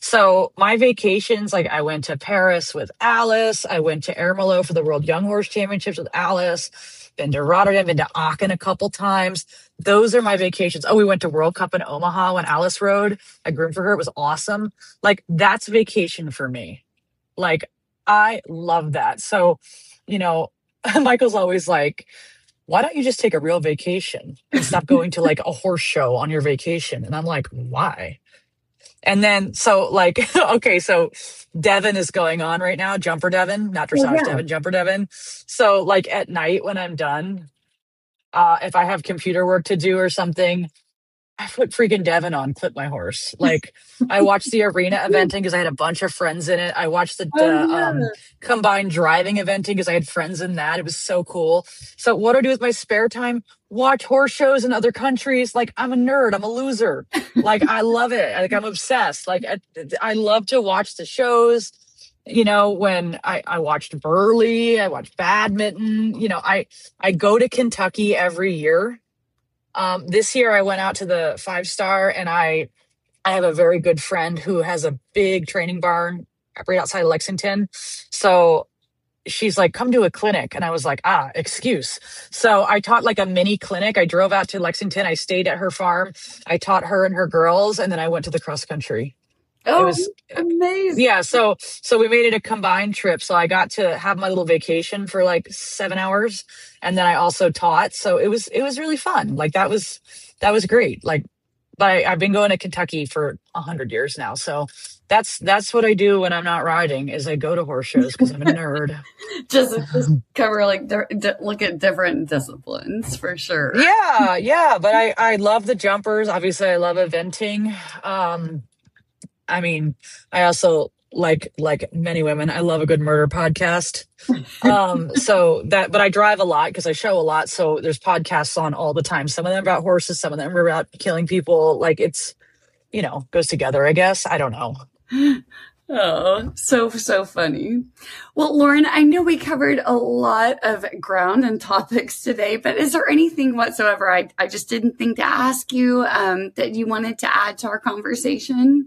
So my vacations, like I went to Paris with Alice. I went to Ermelo for the World Young Horse Championships with Alice. Been to Rotterdam, been to Aachen a couple times. Those are my vacations. Oh, we went to World Cup in Omaha when Alice rode. I groomed for her. It was awesome. Like that's vacation for me. Like I love that. So, you know, Michael's always like, why don't you just take a real vacation and stop going to like a horse show on your vacation? And I'm like, why? And then, so like, okay, so Devon is going on right now, Jumper Devon, not dressage Oh, yeah. Devon, Jumper Devon. So like at night when I'm done, uh, if I have computer work to do or something, I put freaking Devon on, clip my horse. Like I watched the arena eventing because I had a bunch of friends in it. I watched the, the Oh, yeah. um, combined driving eventing because I had friends in that. It was so cool. So what do I do with my spare time? Watch horse shows in other countries. Like I'm a nerd. I'm a loser. Like I love it. Like I'm obsessed. Like I, I love to watch the shows. You know, when I, I watched Burley, I watched badminton. You know, I, I go to Kentucky every year. Um, this year I went out to the Five Star, and I, I have a very good friend who has a big training barn right outside of Lexington. So she's like, come to a clinic. And I was like, ah, excuse. So I taught like a mini clinic. I drove out to Lexington. I stayed at her farm. I taught her and her girls. And then I went to the cross country. Oh, It was amazing. yeah. So, so we made it a combined trip. So I got to have my little vacation for like seven hours. And then I also taught. So it was, it was really fun. Like that was, that was great. Like, but I, I've been going to Kentucky for a hundred years now. So that's, that's what I do when I'm not riding is I go to horse shows because I'm a nerd. just, just cover like, di- di- look at different disciplines for sure. Yeah. Yeah. But I, I love the jumpers. Obviously I love eventing. Um, I mean, I also like, like many women, I love a good murder podcast. Um, so that, but I drive a lot because I show a lot. So there's podcasts on all the time. Some of them about horses, some of them are about killing people. Like it's, you know, goes together, I guess. I don't know. Oh, so, so funny. Well, Lauren, I know we covered a lot of ground and topics today, but is there anything whatsoever I, I just didn't think to ask you um, that you wanted to add to our conversation?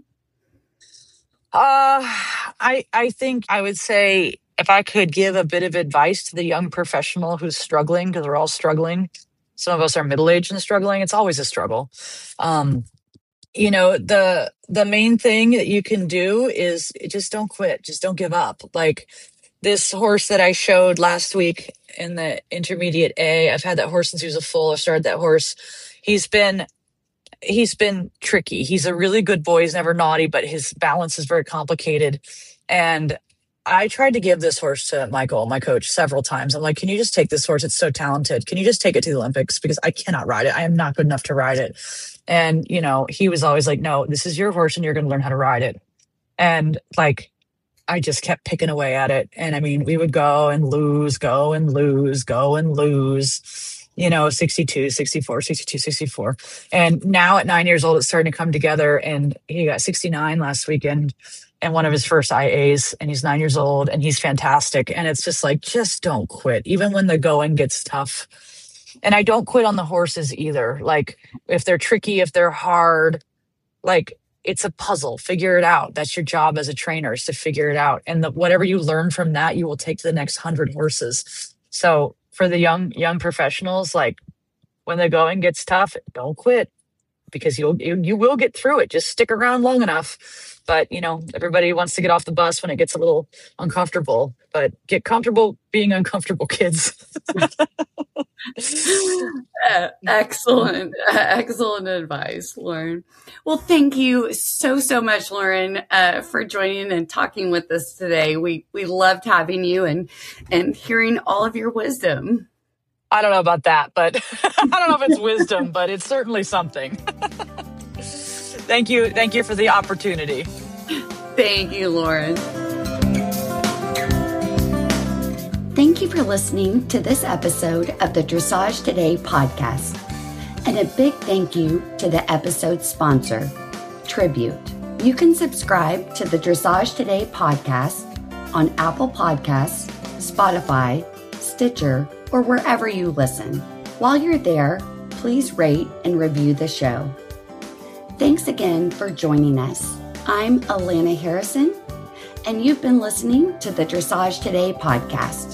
Uh, I, I think I would say if I could give a bit of advice to the young professional who's struggling, because we're all struggling, Some of us are middle-aged and struggling. It's always a struggle. Um, you know, the the main thing that you can do is just don't quit. Just don't give up. Like this horse that I showed last week in the intermediate A, I've had that horse since he was a foal. I've started that horse. He's been he's been tricky. He's a really good boy. He's never naughty, but his balance is very complicated. And I tried to give this horse to Michael, my coach, several times. I'm like, can you just take this horse? It's so talented. Can you just take it to the Olympics? Because I cannot ride it. I am not good enough to ride it. And, you know, he was always like, no, this is your horse and you're going to learn how to ride it. And like, I just kept picking away at it. And I mean, we would go and lose, go and lose, go and lose, you know, sixty-two, sixty-four, sixty-two, sixty-four. And now at nine years old, it's starting to come together. And he got sixty-nine last weekend and one of his first I As, and he's nine years old and he's fantastic. And it's just like, just don't quit, even when the going gets tough. And I don't quit on the horses either. Like if they're tricky, if they're hard, like it's a puzzle, figure it out. That's your job as a trainer, is to figure it out. And the, whatever you learn from that, you will take to the next hundred horses. So for the young, young professionals, like when the going gets tough, don't quit, because you'll, you, you will get through it. Just stick around long enough. But, you know, everybody wants to get off the bus when it gets a little uncomfortable, but get comfortable being uncomfortable, kids. uh, excellent. Uh, excellent advice, Lauren. Well, thank you so, so much, Lauren, uh, for joining and talking with us today. We, we loved having you and, and hearing all of your wisdom. I don't know about that, but I don't know if it's wisdom, but it's certainly something. Thank you. Thank you for the opportunity. Thank you, Lauren. Thank you for listening to this episode of the Dressage Today podcast. And a big thank you to the episode sponsor, Tribute. You can subscribe to the Dressage Today podcast on Apple Podcasts, Spotify, Stitcher, or wherever you listen. While you're there, please rate and review the show. Thanks again for joining us. I'm Alana Harrison, and you've been listening to the Dressage Today podcast.